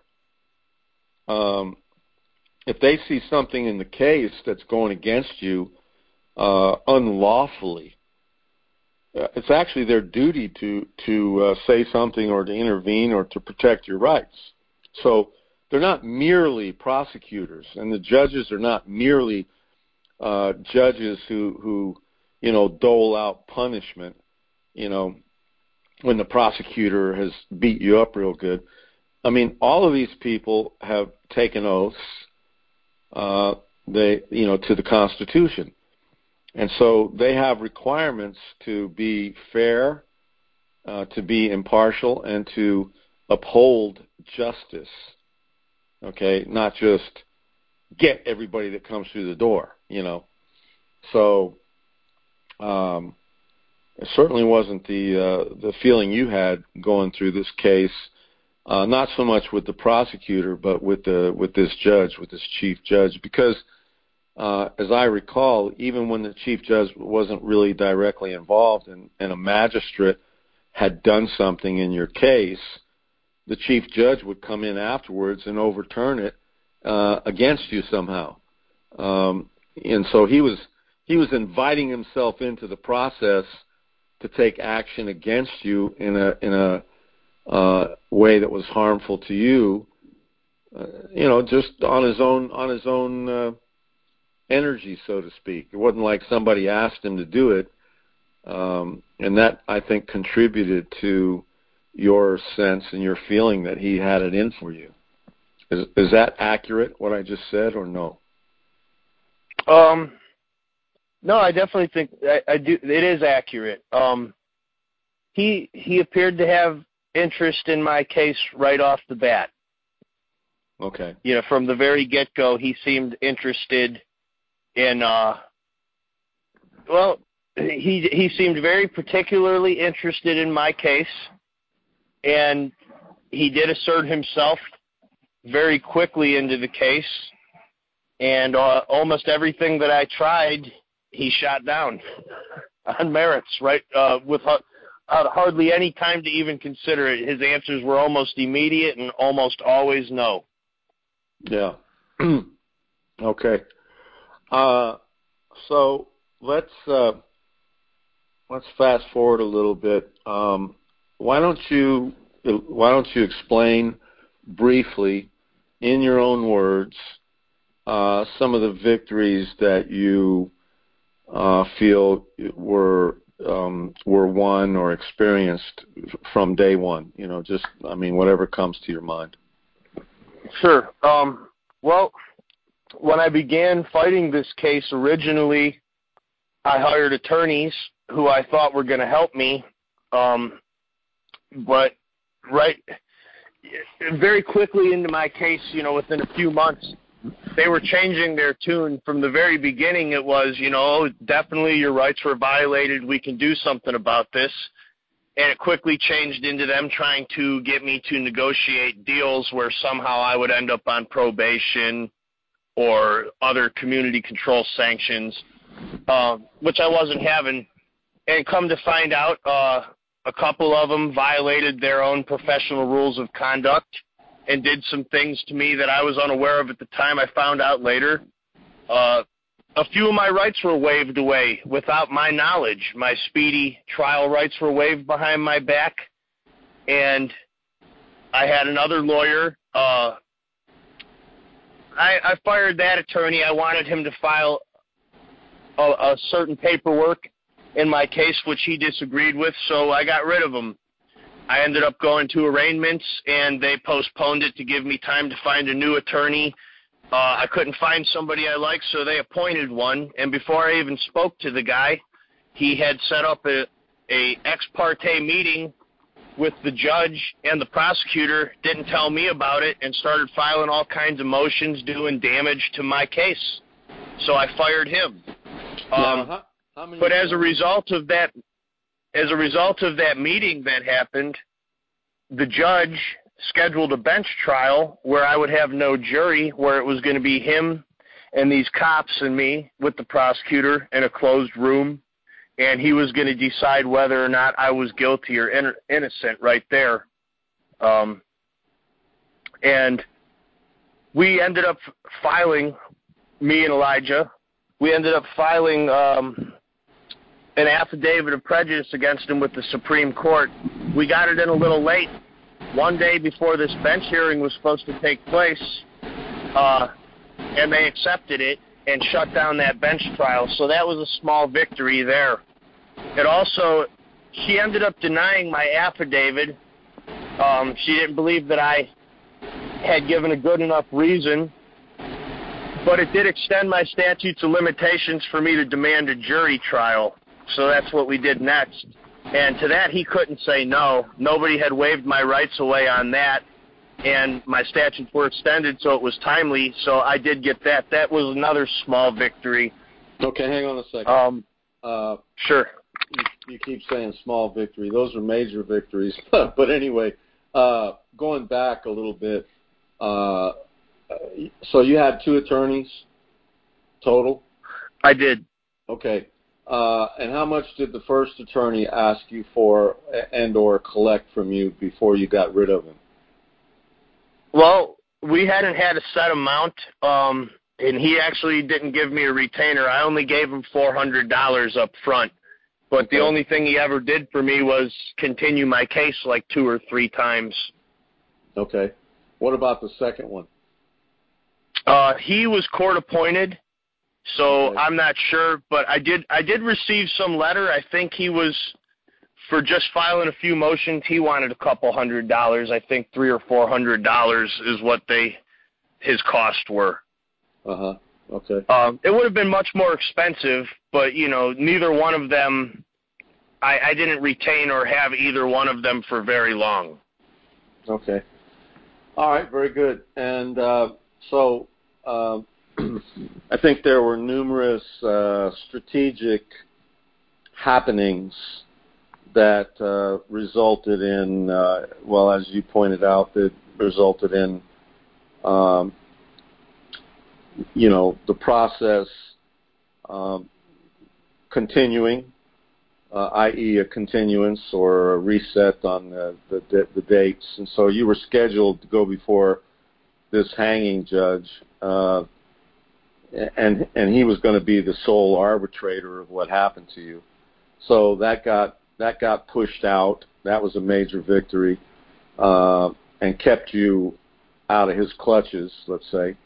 If they see something in the case that's going against you unlawfully, it's actually their duty to say something or to intervene or to protect your rights. So they're not merely prosecutors, and the judges are not merely judges who dole out punishment, when the prosecutor has beat you up real good. I mean, all of these people have taken oaths, to the Constitution. And so they have requirements to be fair, to be impartial, and to uphold justice, okay, not just get everybody that comes through the door, So it certainly wasn't the feeling you had going through this case, not so much with the prosecutor, but with this judge, with this chief judge, because as I recall, even when the chief judge wasn't really directly involved and a magistrate had done something in your case, the chief judge would come in afterwards and overturn it against you somehow. And so he was inviting himself into the process to take action against you in a way that was harmful to you, just on his own energy, so to speak. It wasn't like somebody asked him to do it, and that, I think, contributed to your sense and your feeling that he had it in for you. Is that accurate, what I just said, or no? No, I definitely think I do. It is accurate. He appeared to have interest in my case right off the bat. Okay. From the very get-go, he seemed interested in, he seemed very particularly interested in my case, and he did assert himself very quickly into the case, and almost everything that I tried, he shot down on merits, right, without hardly any time to even consider it. His answers were almost immediate and almost always no. Yeah. Okay. So let's fast forward a little bit. Why don't you explain briefly, in your own words, some of the victories that you feel were won or experienced from day one? Whatever comes to your mind. Sure. Well, when I began fighting this case originally, I hired attorneys who I thought were going to help me, but very quickly into my case, within a few months, they were changing their tune. From the very beginning, it was, definitely your rights were violated, we can do something about this. And it quickly changed into them trying to get me to negotiate deals where somehow I would end up on probation or other community control sanctions, which I wasn't having. And come to find out, a couple of them violated their own professional rules of conduct and did some things to me that I was unaware of at the time. I found out later. A few of my rights were waived away without my knowledge. My speedy trial rights were waived behind my back, and I had another lawyer. I fired that attorney. I wanted him to file a certain paperwork in my case, which he disagreed with, so I got rid of him. I ended up going to arraignments, and they postponed it to give me time to find a new attorney. I couldn't find somebody I liked, so they appointed one, and before I even spoke to the guy, he had set up a ex parte meeting with the judge and the prosecutor, didn't tell me about it, and started filing all kinds of motions doing damage to my case. So I fired him. But as a result of that meeting that happened, the judge scheduled a bench trial where I would have no jury, where it was going to be him and these cops and me with the prosecutor in a closed room, and he was going to decide whether or not I was guilty or innocent right there. And we ended up filing, me and Elijah, we ended up filing an affidavit of prejudice against him with the Supreme Court. We got it in a little late, one day before this bench hearing was supposed to take place, and they accepted it and shut down that bench trial. So that was a small victory there. It also, she ended up denying my affidavit. She didn't believe that I had given a good enough reason, but it did extend my statutes of limitations for me to demand a jury trial. So that's what we did next. And to that, he couldn't say no. Nobody had waived my rights away on that, and my statutes were extended, so it was timely. So I did get that. That was another small victory. Okay, hang on a second. Sure. You keep saying small victory. Those are major victories. But anyway, going back a little bit, so you had two attorneys total? I did. Okay. And how much did the first attorney ask you for and or collect from you before you got rid of him? Well, we hadn't had a set amount, and he actually didn't give me a retainer. I only gave him $400 up front. But the only thing he ever did for me was continue my case like 2 or 3 times. Okay. What about the second one? He was court appointed, so I'm not sure. But I did receive some letter. I think he was, for just filing a few motions, he wanted a couple $100. I think $300 or $400 is what his costs were. Uh-huh. Okay. It would have been much more expensive, but, neither one of them, I didn't retain or have either one of them for very long. Okay. All right, very good. And so I think there were numerous strategic happenings that resulted in, as you pointed out, that resulted in the process continuing, i.e. a continuance or a reset on the dates. And so you were scheduled to go before this hanging judge, and he was going to be the sole arbitrator of what happened to you. So that got pushed out. That was a major victory, and kept you out of his clutches, let's say.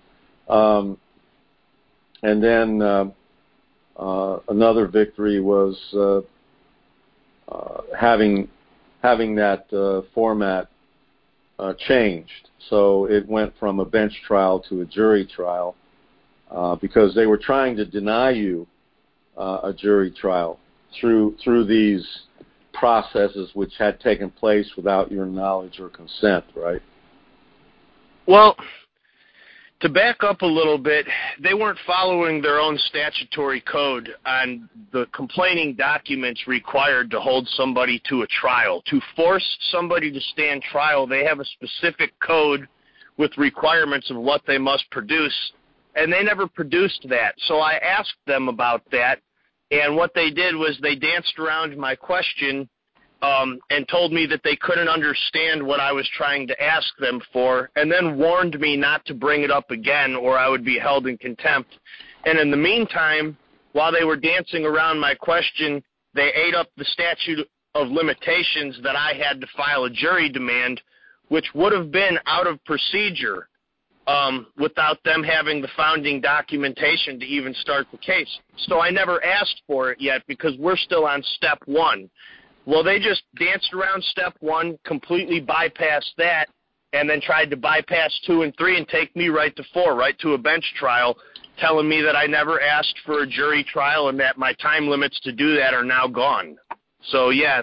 And then another victory was having that format changed. So it went from a bench trial to a jury trial because they were trying to deny you a jury trial through these processes which had taken place without your knowledge or consent, right? Well, to back up a little bit, they weren't following their own statutory code on the complaining documents required to hold somebody to a trial. To force somebody to stand trial, they have a specific code with requirements of what they must produce, and they never produced that. So I asked them about that, and what they did was they danced around my question and told me that they couldn't understand what I was trying to ask them for, and then warned me not to bring it up again or I would be held in contempt. And in the meantime, while they were dancing around my question, they ate up the statute of limitations that I had to file a jury demand, which would have been out of procedure without them having the founding documentation to even start the case. So I never asked for it yet because we're still on step one. Well, they just danced around step one, completely bypassed that, and then tried to bypass 2 and 3 and take me right to 4, right to a bench trial, telling me that I never asked for a jury trial and that my time limits to do that are now gone. So, yeah,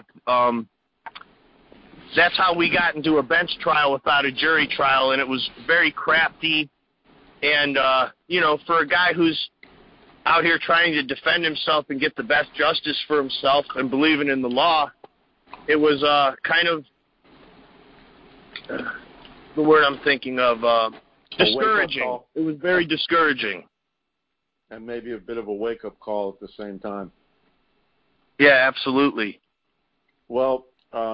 that's how we got into a bench trial without a jury trial, and it was very crafty. And, for a guy who's out here trying to defend himself and get the best justice for himself and believing in the law, it was kind of the word I'm thinking of, discouraging. It was very discouraging. And maybe a bit of a wake-up call at the same time. Yeah, absolutely. Well,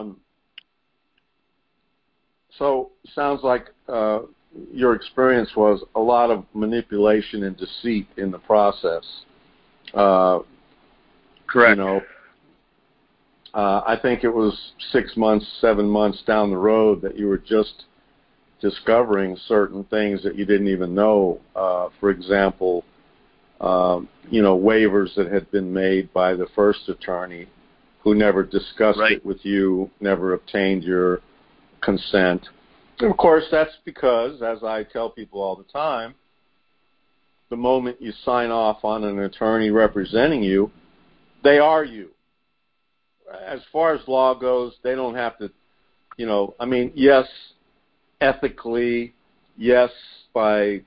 so sounds like your experience was a lot of manipulation and deceit in the process. Correct. I think it was 6 months, 7 months down the road that you were just discovering certain things that you didn't even know. For example, waivers that had been made by the first attorney who never discussed it with you, never obtained your consent. And of course, that's because, as I tell people all the time, the moment you sign off on an attorney representing you, they are you. As far as law goes, they don't have to, yes, ethically, yes, by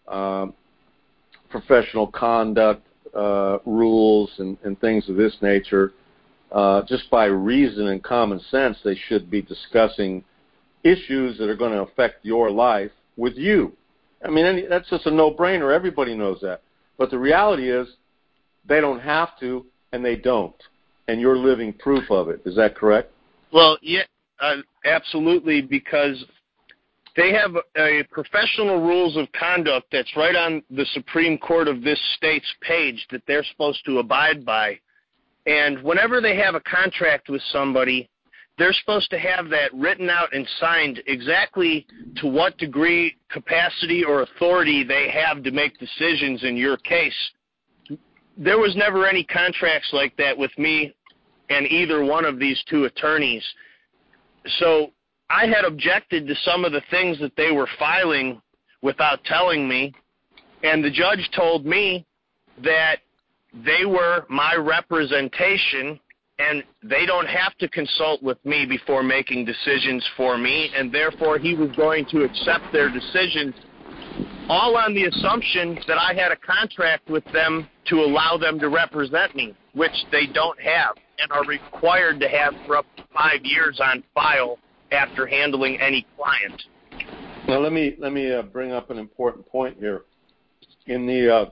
professional conduct rules and things of this nature, just by reason and common sense, they should be discussing issues that are going to affect your life with you. That's just a no-brainer. Everybody knows that. But the reality is they don't have to, and they don't. And you're living proof of it. Is that correct? Well, yeah, absolutely, because they have a professional rules of conduct that's right on the Supreme Court of this state's page that they're supposed to abide by. And whenever they have a contract with somebody, they're supposed to have that written out and signed exactly to what degree, capacity, or authority they have to make decisions in your case. There was never any contracts like that with me and either one of these two attorneys. So I had objected to some of the things that they were filing without telling me, and the judge told me that they were my representation and they don't have to consult with me before making decisions for me, and therefore he was going to accept their decisions, all on the assumption that I had a contract with them to allow them to represent me, which they don't have and are required to have for up to 5 years on file after handling any client. Now let me bring up an important point here. In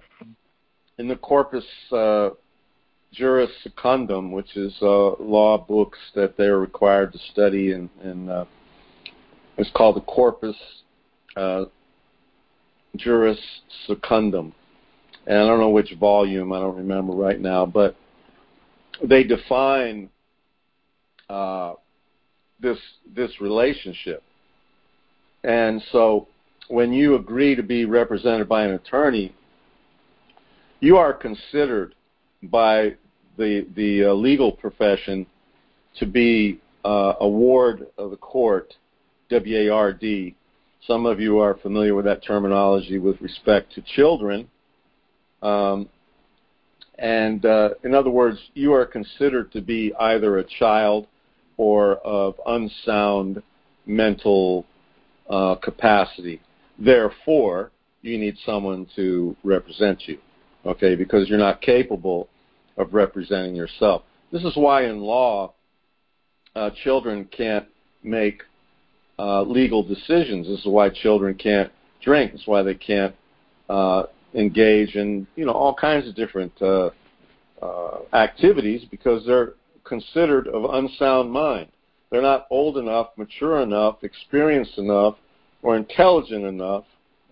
the Corpus Juris Secundum, which is law books that they're required to study, and it's called the Corpus Juris Secundum. And I don't know which volume, I don't remember right now, but they define this relationship. And so when you agree to be represented by an attorney, you are considered by the legal profession to be a ward of the court, W-A-R-D. Some of you are familiar with that terminology with respect to children. And in other words, you are considered to be either a child or of unsound mental capacity. Therefore, you need someone to represent you, okay, because you're not capable of representing yourself. This is why in law, children can't make legal decisions. This is why children can't drink. This is why they can't engage in all kinds of different activities, because considered of unsound mind. They're not old enough, mature enough, experienced enough, or intelligent enough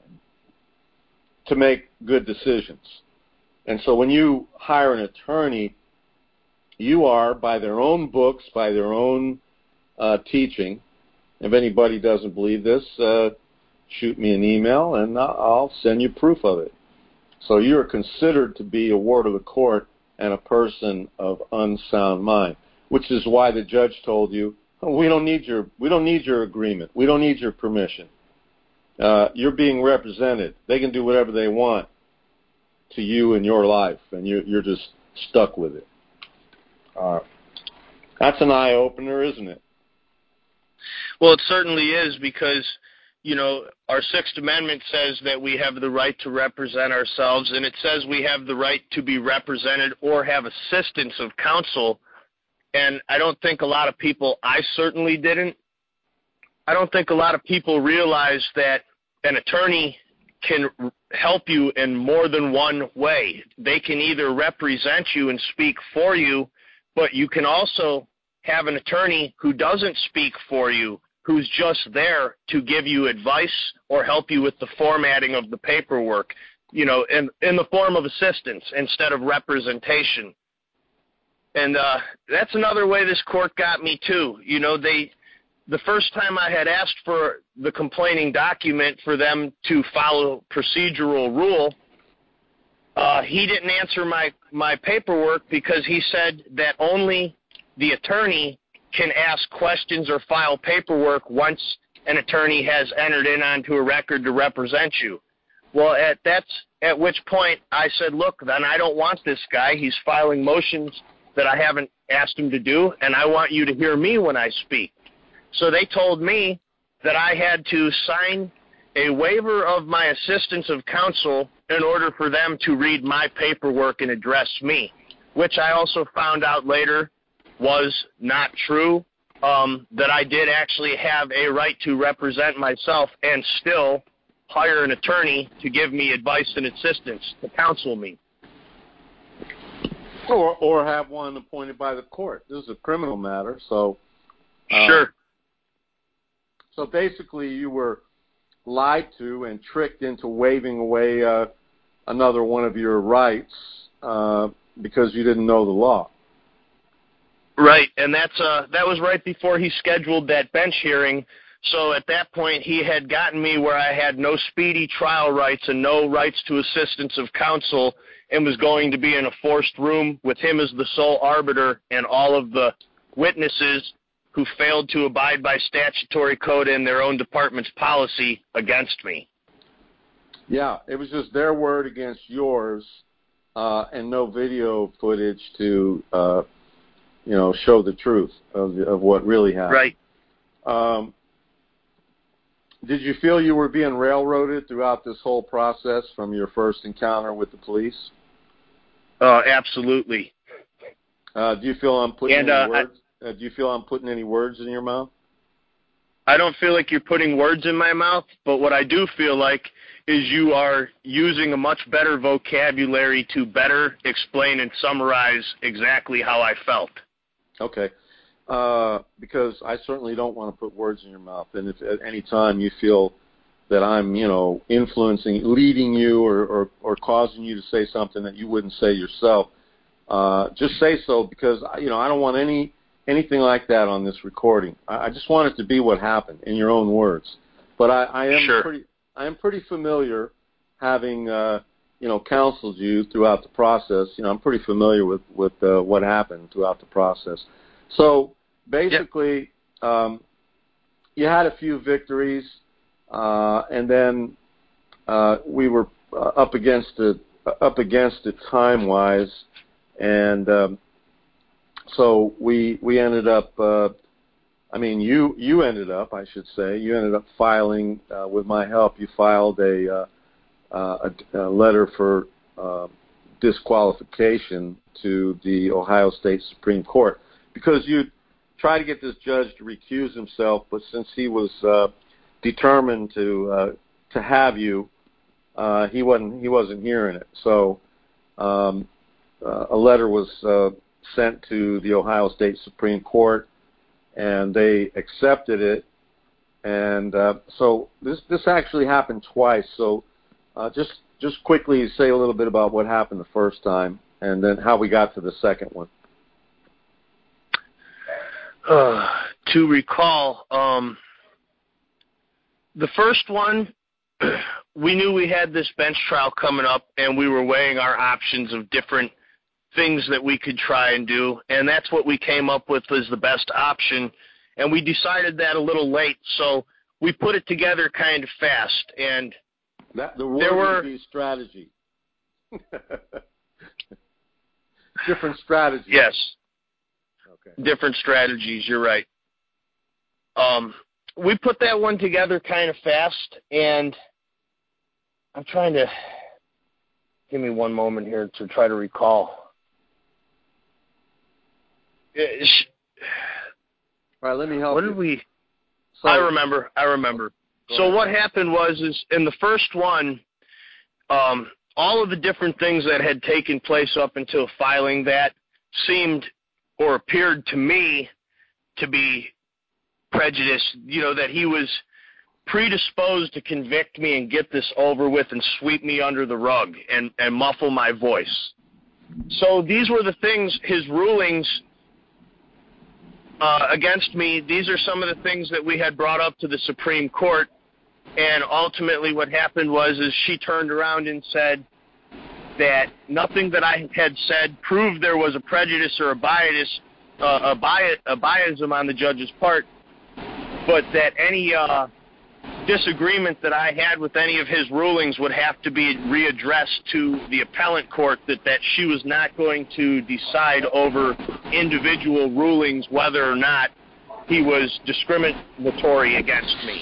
to make good decisions. And so when you hire an attorney, you are, by their own books, by their own teaching. If anybody doesn't believe this, shoot me an email and I'll send you proof of it. So you are considered to be a ward of the court and a person of unsound mind, which is why the judge told you, oh, we don't need your agreement. We don't need your permission. You're being represented. They can do whatever they want to you in your life, and you're just stuck with it. That's an eye-opener, isn't it? Well, it certainly is, because, you know, our Sixth Amendment says that we have the right to represent ourselves, and it says we have the right to be represented or have assistance of counsel. And I don't think a lot of people, I certainly didn't, I don't think a lot of people realize that an attorney can help you in more than one way. They can either represent you and speak for you, but you can also have an attorney who doesn't speak for you, who's just there to give you advice or help you with the formatting of the paperwork, you know, in the form of assistance instead of representation. And that's another way this court got me, too. You know, the first time I had asked for the complaining document for them to follow procedural rule, he didn't answer my paperwork because he said that only the attorney can ask questions or file paperwork once an attorney has entered in onto a record to represent you. Well, at which point I said, look, then I don't want this guy. He's filing motions that I haven't asked him to do, and I want you to hear me when I speak. So they told me that I had to sign a waiver of my assistance of counsel in order for them to read my paperwork and address me, which I also found out later was not true, that I did actually have a right to represent myself and still hire an attorney to give me advice and assistance to counsel me. Or have one appointed by the court. This is a criminal matter, so... Sure. So basically you were lied to and tricked into waiving away another one of your rights because you didn't know the law. Right, and that was right before he scheduled that bench hearing. So at that point, he had gotten me where I had no speedy trial rights and no rights to assistance of counsel, and was going to be in a forced room with him as the sole arbiter and all of the witnesses who failed to abide by statutory code and their own department's policy against me. Yeah, it was just their word against yours, and no video footage to, show the truth of what really happened. Right. Did you feel you were being railroaded throughout this whole process from your first encounter with the police? Absolutely. Do you feel I'm putting any words? Do you feel I'm putting any words in your mouth? I don't feel like you're putting words in my mouth, but what I do feel like is you are using a much better vocabulary to better explain and summarize exactly how I felt. Okay. Because I certainly don't want to put words in your mouth. And if at any time you feel that I'm, influencing, leading you or causing you to say something that you wouldn't say yourself, just say so, because, I don't want anything like that on this recording. I just want it to be what happened in your own words. But I am pretty familiar, having counseled you throughout the process. I'm pretty familiar with what happened throughout the process. So basically, you had a few victories, and then we were up against it time-wise, and so we ended up. You ended up, I should say, you ended up filing with my help. You filed a letter for disqualification to the Ohio State Supreme Court, because you tried to get this judge to recuse himself, but since he was determined to have you, he wasn't hearing it. So a letter was sent to the Ohio State Supreme Court, and they accepted it. And so this actually happened twice. So just quickly say a little bit about what happened the first time, and then how we got to the second one. To recall, the first one, we knew we had this bench trial coming up, and we were weighing our options of different things that we could try and do, and that's what we came up with as the best option, and we decided that a little late, so we put it together kind of fast, and the word would be strategy. Different strategies. Yes. Okay. Different strategies, you're right. We put that one together kind of fast, and I'm trying to give me one moment here to try to recall. All right, let me help what you. Did we? So, I remember. So what happened was in the first one, all of the different things that had taken place up until filing that seemed or appeared to me to be prejudiced, that he was predisposed to convict me and get this over with and sweep me under the rug and muffle my voice. So these were the things, his rulings against me, these are some of the things that we had brought up to the Supreme Court, and ultimately what happened was she turned around and said that nothing that I had said proved there was a prejudice or a biasm on the judge's part, but that any disagreement that I had with any of his rulings would have to be readdressed to the appellate court, that she was not going to decide over individual rulings whether or not he was discriminatory against me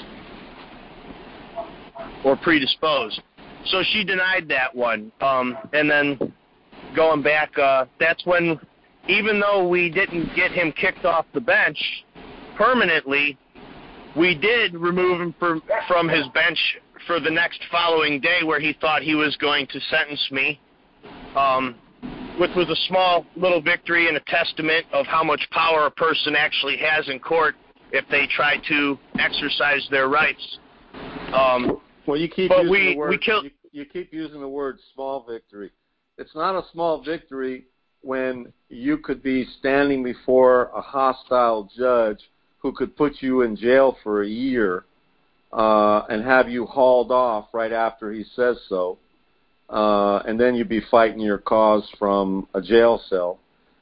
or predisposed. So she denied that one. And then going back, that's when, even though we didn't get him kicked off the bench permanently, we did remove him from his bench for the next following day, where he thought he was going to sentence me, which was a small little victory and a testament of how much power a person actually has in court if they try to exercise their rights. Well, you keep you keep using the word small victory. It's not a small victory when you could be standing before a hostile judge who could put you in jail for a year and have you hauled off right after he says so, and then you'd be fighting your cause from a jail cell.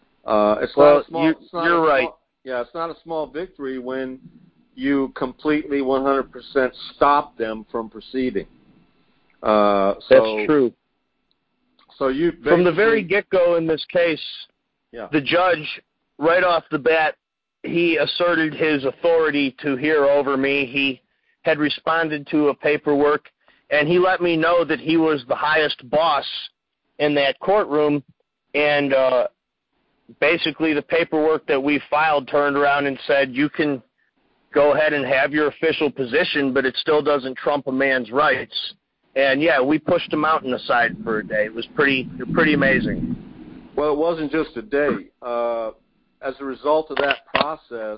You're right. Yeah, it's not a small victory when you completely 100% stop them from proceeding. That's true. So you from the very get-go in this case, the judge, right off the bat, he asserted his authority to hear over me. He had responded to a paperwork, and he let me know that he was the highest boss in that courtroom, and basically the paperwork that we filed turned around and said, you can go ahead and have your official position, but it still doesn't trump a man's rights. And, we pushed him out and aside for a day. It was pretty amazing. Well, it wasn't just a day. As a result of that process,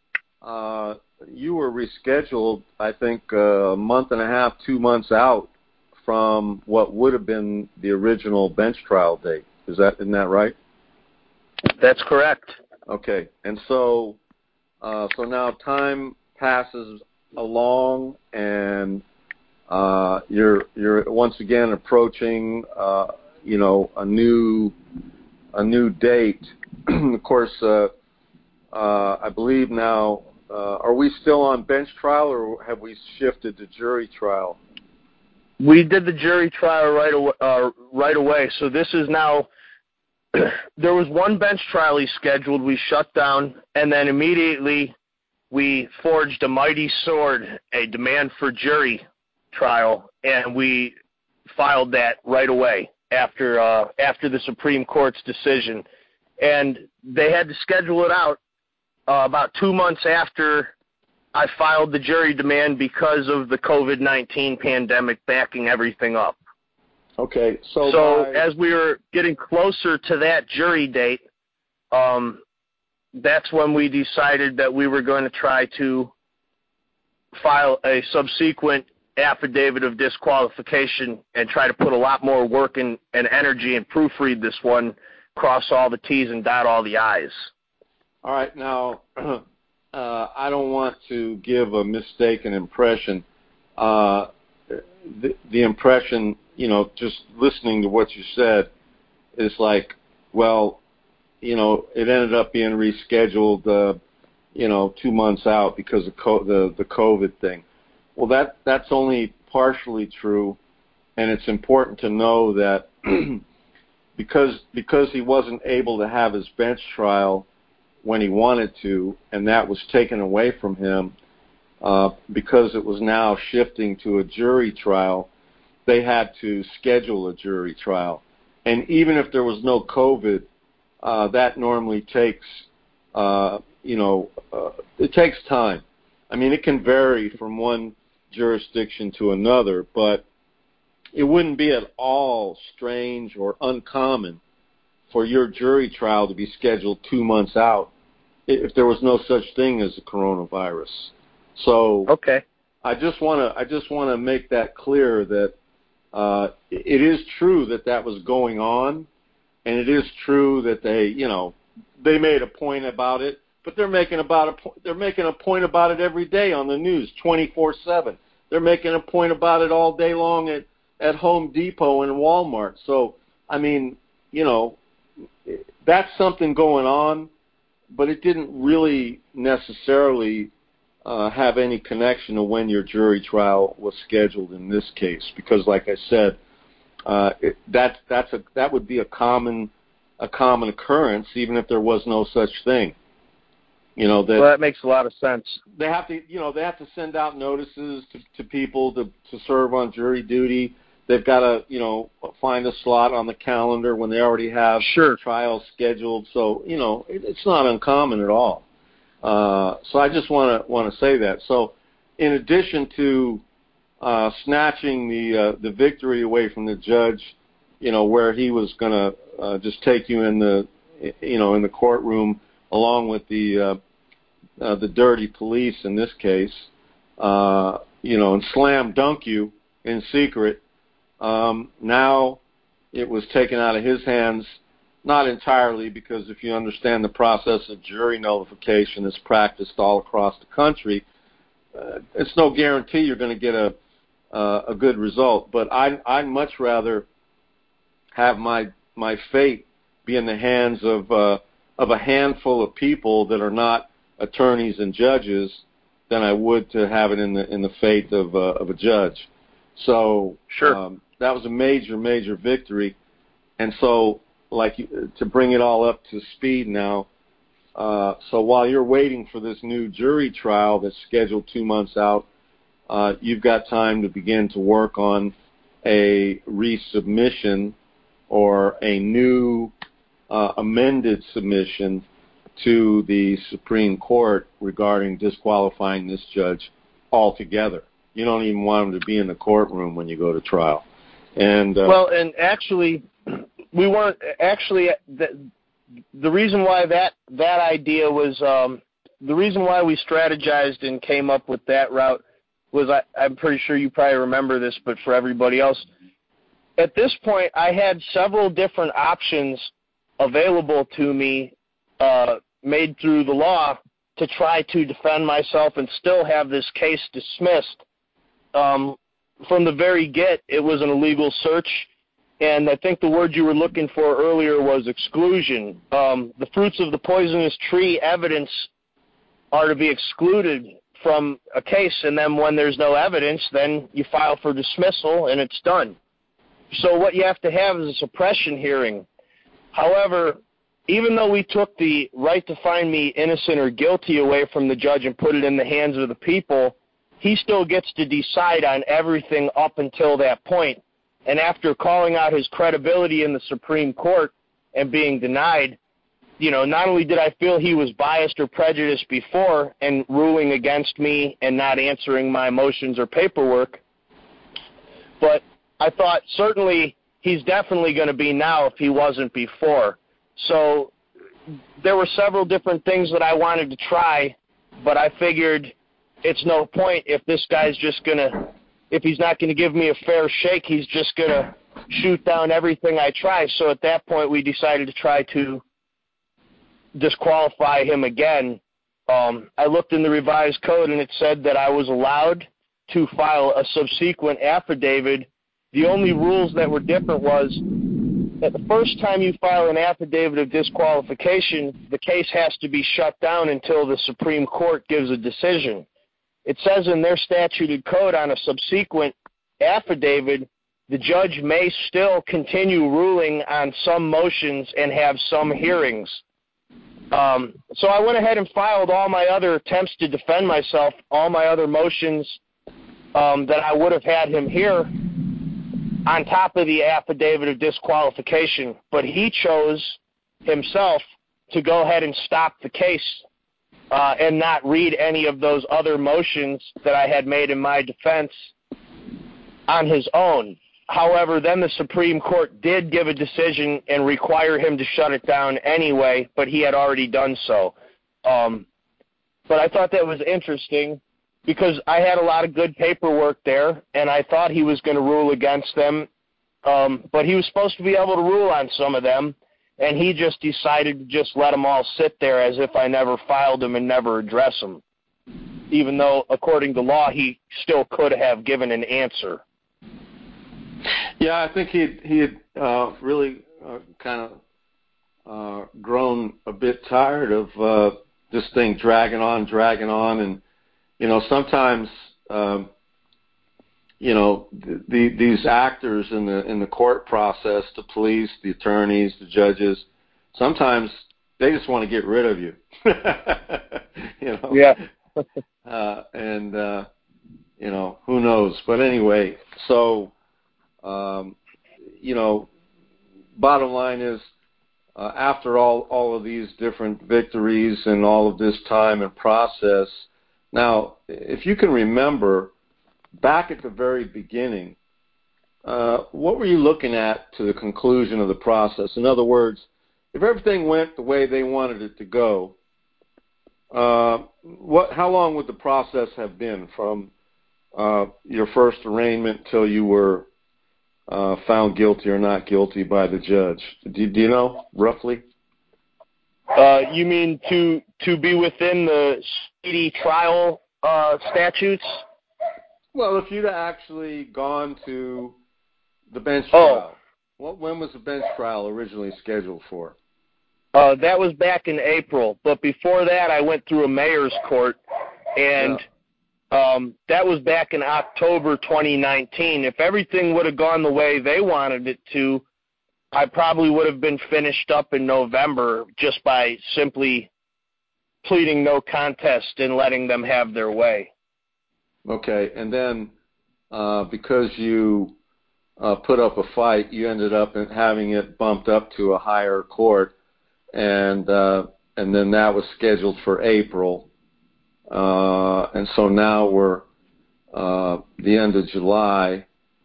you were rescheduled, I think, a month and a half, 2 months out from what would have been the original bench trial date. Isn't that right? That's correct. Okay. And so now time passes along, and you're once again approaching, a new date. Of course, I believe now, are we still on bench trial, or have we shifted to jury trial? We did the jury trial right away. So this is now, there was one bench trial he scheduled, we shut down, and then immediately we forged a mighty sword, a demand for jury trial, and we filed that right away after the Supreme Court's decision. And they had to schedule it out about 2 months after I filed the jury demand because of the COVID-19 pandemic backing everything up. Okay. So as we were getting closer to that jury date, that's when we decided that we were going to try to file a subsequent affidavit of disqualification and try to put a lot more work and energy and proofread this one, cross all the T's and dot all the I's. All right. Now, I don't want to give a mistaken impression. The impression, just listening to what you said is like, well, it ended up being rescheduled, 2 months out because of the COVID thing. Well, that's only partially true, and it's important to know that because he wasn't able to have his bench trial when he wanted to, and that was taken away from him because it was now shifting to a jury trial, they had to schedule a jury trial. And even if there was no COVID, that normally takes, it takes time. I mean, it can vary from one jurisdiction to another, but it wouldn't be at all strange or uncommon for your jury trial to be scheduled 2 months out if there was no such thing as a coronavirus. So okay. I just want to make that clear that it is true that was going on, and it is true that they made a point about it, but they're making a point about it every day on the news, 24/7. They're making a point about it all day long at Home Depot and Walmart. So, I mean, that's something going on, but it didn't really necessarily have any connection to when your jury trial was scheduled in this case, because, like I said, that would be a common occurrence, even if there was no such thing. Well, that makes a lot of sense. They have to send out notices to people to serve on jury duty. They've got to find a slot on the calendar when they already have trials scheduled. So it's not uncommon at all. So I just want to say that. So in addition to snatching the victory away from the judge, where he was going to just take you in the courtroom along with the dirty police in this case, and slam dunk you in secret. Now it was taken out of his hands, not entirely, because if you understand the process of jury nullification is practiced all across the country, it's no guarantee you're going to get a good result. But I'd much rather have my fate be in the hands of a handful of people that are not attorneys and judges than I would to have it in the fate of a judge. So that was a major victory. And so, to bring it all up to speed now, so while you're waiting for this new jury trial that's scheduled 2 months out, you've got time to begin to work on a resubmission or a new amended submission to the Supreme Court regarding disqualifying this judge altogether. You don't even want him to be in the courtroom when you go to trial. And and actually, we weren't actually the reason why that idea was the reason why we strategized and came up with that route was I'm pretty sure you probably remember this, but for everybody else, at this point I had several different options available to me made through the law to try to defend myself and still have this case dismissed. From the very get, it was an illegal search, and I think the word you were looking for earlier was exclusion. The fruits of the poisonous tree evidence are to be excluded from a case, and then when there's no evidence, then you file for dismissal, and it's done. So what you have to have is a suppression hearing. However, even though we took the right to find me innocent or guilty away from the judge and put it in the hands of the people, he still gets to decide on everything up until that point. And after calling out his credibility in the Supreme Court and being denied, not only did I feel he was biased or prejudiced before and ruling against me and not answering my motions or paperwork, but I thought certainly he's definitely going to be now if he wasn't before. So, there were several different things that I wanted to try, but I figured it's no point if this guy's just going to, if he's not going to give me a fair shake, he's just going to shoot down everything I try. So at that point, we decided to try to disqualify him again. I looked in the revised code, and it said that I was allowed to file a subsequent affidavit. The only rules that were different was that the first time you file an affidavit of disqualification, the case has to be shut down until the Supreme Court gives a decision. It says in their statute code on a subsequent affidavit, the judge may still continue ruling on some motions and have some hearings. So I went ahead and filed all my other attempts to defend myself, all my other motions that I would have had him hear, on top of the affidavit of disqualification, but he chose himself to go ahead and stop the case and not read any of those other motions that I had made in my defense on his own. However, then the Supreme Court did give a decision and require him to shut it down anyway, but he had already done so. But I thought that was interesting, because I had a lot of good paperwork there, and I thought he was going to rule against them, but he was supposed to be able to rule on some of them, and he just decided to just let them all sit there as if I never filed them and never address them, even though, according to law, he still could have given an answer. Yeah, I think he had really kind of grown a bit tired of this thing dragging on, and sometimes, these actors in the court process, the police, the attorneys, the judges, sometimes they just want to get rid of you. Yeah. Who knows? But anyway, so, bottom line is, after all of these different victories and all of this time and process, now, if you can remember, back at the very beginning, what were you looking at to the conclusion of the process? In other words, if everything went the way they wanted it to go, how long would the process have been from your first arraignment till you were found guilty or not guilty by the judge? Do you know, roughly? You mean to be within the speedy trial statutes? Well, if you'd actually gone to the bench trial, when was the bench trial originally scheduled for? That was back in April, but before that I went through a mayor's court, and that was back in October 2019. If everything would have gone the way they wanted it to, I probably would have been finished up in November just by simply pleading no contest and letting them have their way. Okay, and then because you put up a fight, you ended up having it bumped up to a higher court, and then that was scheduled for April, and so now we're the end of July.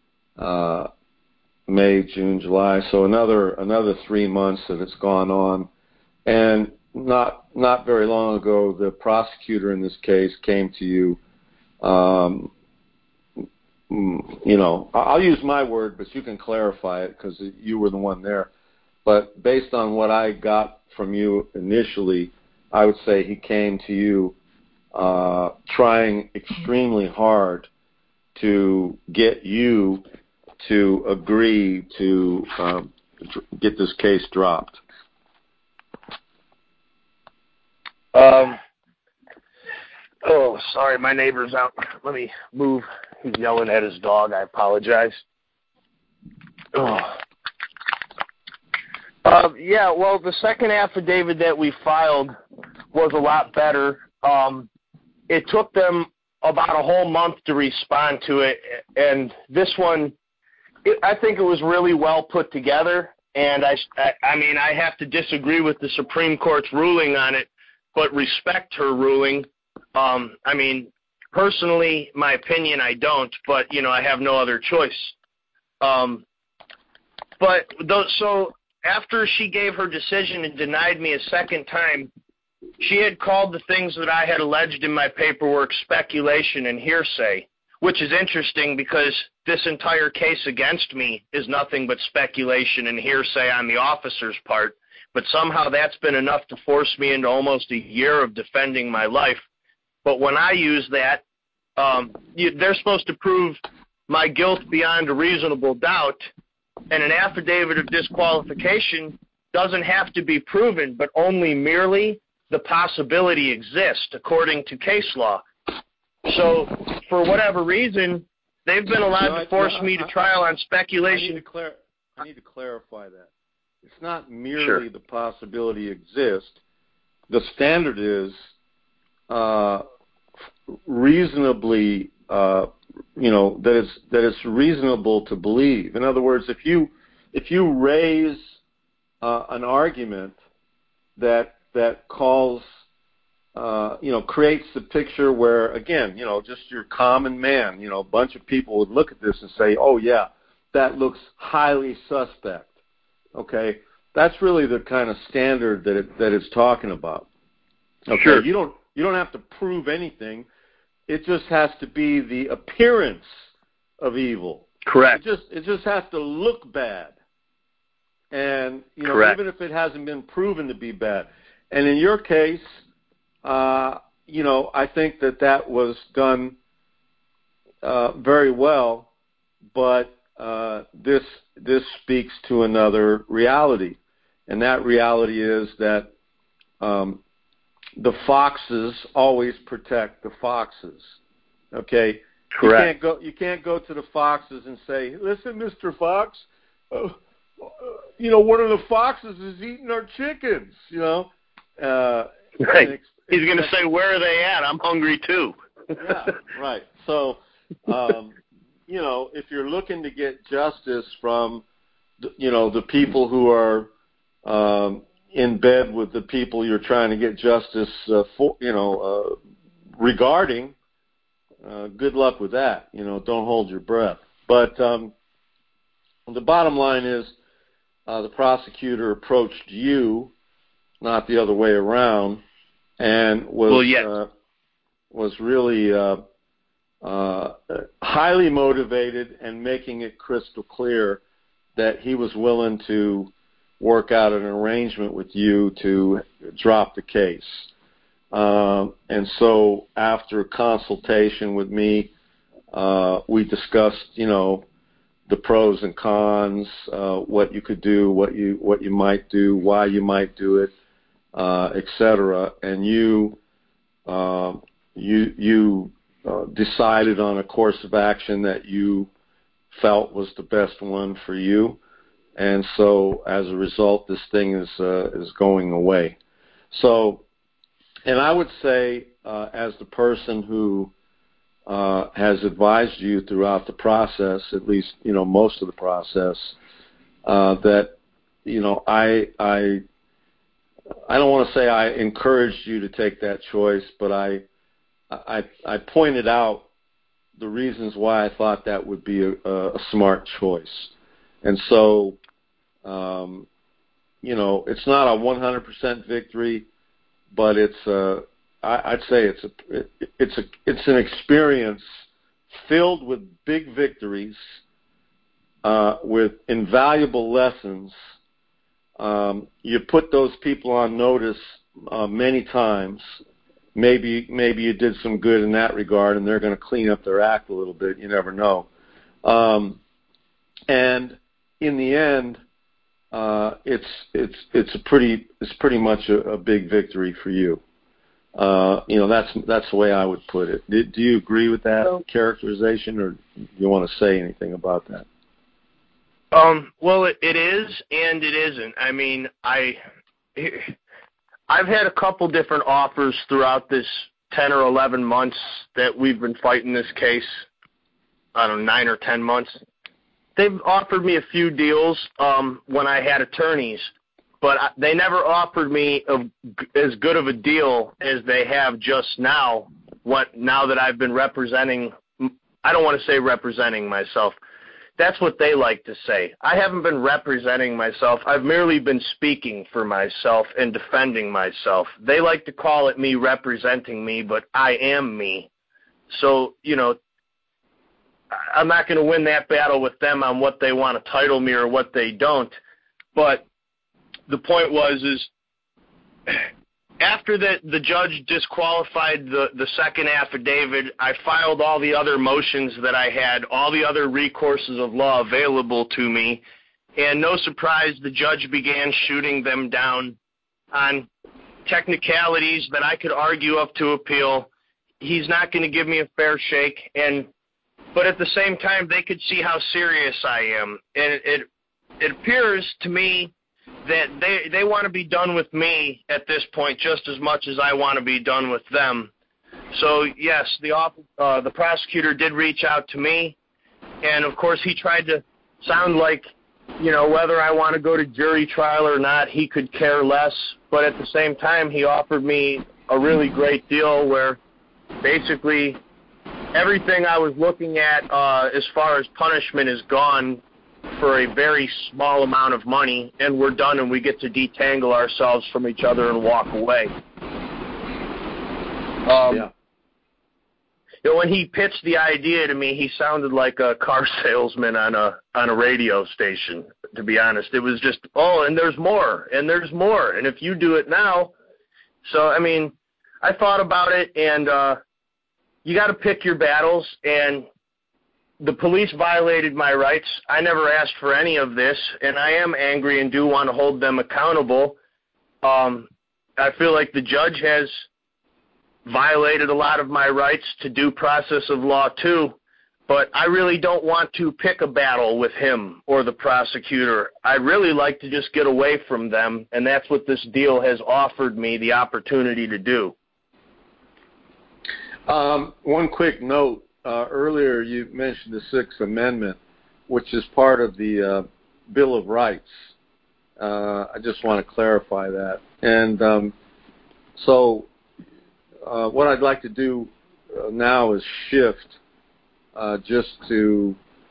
May, June, July, so another 3 months that it's gone on. And not very long ago, the prosecutor in this case came to you. I'll use my word, but you can clarify it because you were the one there. But based on what I got from you initially, I would say he came to you trying extremely hard to get you to agree to get this case dropped. Sorry, my neighbor's out. Let me move. He's yelling at his dog. I apologize. Yeah, well, the second affidavit that we filed was a lot better. It took them about a whole month to respond to it, and this one, I think it was really well put together, and I mean, I have to disagree with the Supreme Court's ruling on it, but respect her ruling. I mean, personally, my opinion, I don't, but, I have no other choice. So after she gave her decision and denied me a second time, she had called the things that I had alleged in my paperwork speculation and hearsay, which is interesting because this entire case against me is nothing but speculation and hearsay on the officer's part. But somehow that's been enough to force me into almost a year of defending my life. But when I use that, they're supposed to prove my guilt beyond a reasonable doubt, and an affidavit of disqualification doesn't have to be proven, but only merely the possibility exists, according to case law. So, for whatever reason, they've been allowed to force me to trial on speculation. I need to clarify that. It's not merely the possibility exists. The standard is reasonably, that it's reasonable to believe. In other words, if you raise an argument that calls, creates the picture where, again, just your common man, a bunch of people would look at this and say, oh yeah, that looks highly suspect. Okay, that's really the kind of standard that it's talking about. Okay, sure. You don't have to prove anything. It just has to be the appearance of evil. Correct. It just has to look bad, and Correct. even if it hasn't been proven to be bad. And in your case, I think that was done very well, but this speaks to another reality, and that reality is that the foxes always protect the foxes. Okay, correct. You can't go to the foxes and say, "Listen, Mr. Fox, one of the foxes is eating our chickens." Right. He's going to say, "Where are they at? I'm hungry too." Yeah, right. So, if you're looking to get justice from, the people who are in bed with the people you're trying to get justice for, regarding, good luck with that. Don't hold your breath. But the bottom line is, the prosecutor approached you, not the other way around, and was really highly motivated and making it crystal clear that he was willing to work out an arrangement with you to drop the case. And so after consultation with me, we discussed, the pros and cons, what you could do, what you might do, why you might do it, etc. And you decided on a course of action that you felt was the best one for you, and so as a result, this thing is going away. So, and I would say, as the person who has advised you throughout the process, at least most of the process, that I don't want to say I encouraged you to take that choice, but I pointed out the reasons why I thought that would be a smart choice. And so, it's not a 100% victory, but I'd say it's an experience filled with big victories, with invaluable lessons. You put those people on notice many times. Maybe you did some good in that regard, and they're going to clean up their act a little bit. You never know. And in the end, it's pretty much a big victory for you. That's the way I would put it. Do you agree with that characterization, or do you want to say anything about that? Well, it is and it isn't. I mean, I've had a couple different offers throughout this 10 or 11 months that we've been fighting this case. I don't know, 9 or 10 months. They've offered me a few deals when I had attorneys, but they never offered me as good of a deal as they have just now. Now that I've been representing, I don't want to say representing myself. That's what they like to say. I haven't been representing myself. I've merely been speaking for myself and defending myself. They like to call it me representing me, but I am me. So, I'm not going to win that battle with them on what they want to title me or what they don't. But the point is after the judge disqualified the second affidavit, I filed all the other motions that I had, all the other recourses of law available to me, and no surprise, the judge began shooting them down on technicalities that I could argue up to appeal. He's not going to give me a fair shake, but at the same time, they could see how serious I am, and it appears to me that they want to be done with me at this point just as much as I want to be done with them. So, yes, the prosecutor did reach out to me, and, of course, he tried to sound like, whether I want to go to jury trial or not, he could care less. But at the same time, he offered me a really great deal where basically everything I was looking at as far as punishment is gone for a very small amount of money, and we're done and we get to detangle ourselves from each other and walk away. When he pitched the idea to me, he sounded like a car salesman on a radio station, to be honest. It was just, and there's more, and there's more, and if you do it now. So, I thought about it, and you got to pick your battles, and the police violated my rights. I never asked for any of this, and I am angry and do want to hold them accountable. I feel like the judge has violated a lot of my rights to due process of law too, but I really don't want to pick a battle with him or the prosecutor. I'd really like to just get away from them, and that's what this deal has offered me the opportunity to do. One quick note. Earlier you mentioned the Sixth Amendment, which is part of the Bill of Rights. I just want to clarify that. And so what I'd like to do now is shift just to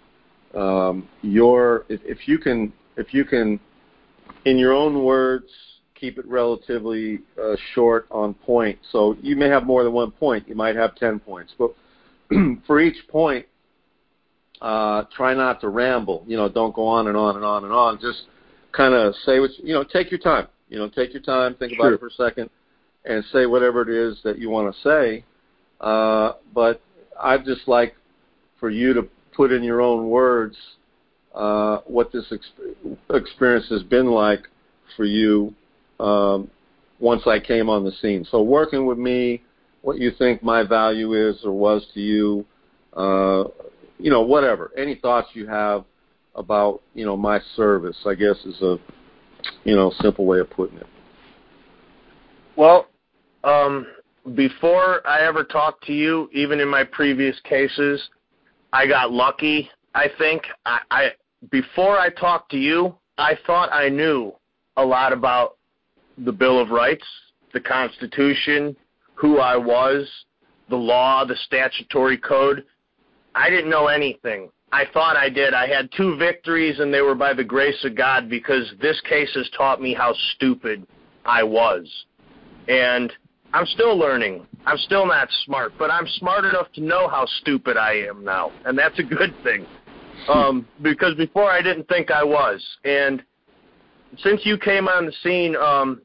if you can, in your own words, keep it relatively short on point. So you may have more than 1 point. You might have 10 points. But for each point, try not to ramble. Don't go on and on and on and on. Just kind of say what take your time. Take your time, think about it for a second, and say whatever it is that you want to say. But I'd just like for you to put in your own words what this experience has been like for you once I came on the scene. So working with me, what you think my value is or was to you, whatever. Any thoughts you have about, my service, I guess is a, simple way of putting it. Well, before I ever talked to you, even in my previous cases, I got lucky, I think. Before I talked to you, I thought I knew a lot about the Bill of Rights, the Constitution, who I was, the law, the statutory code. I didn't know anything. I thought I did. I had 2 victories, and they were by the grace of God, because this case has taught me how stupid I was. And I'm still learning. I'm still not smart, but I'm smart enough to know how stupid I am now, and that's a good thing. Because before I didn't think I was. And since you came on the scene,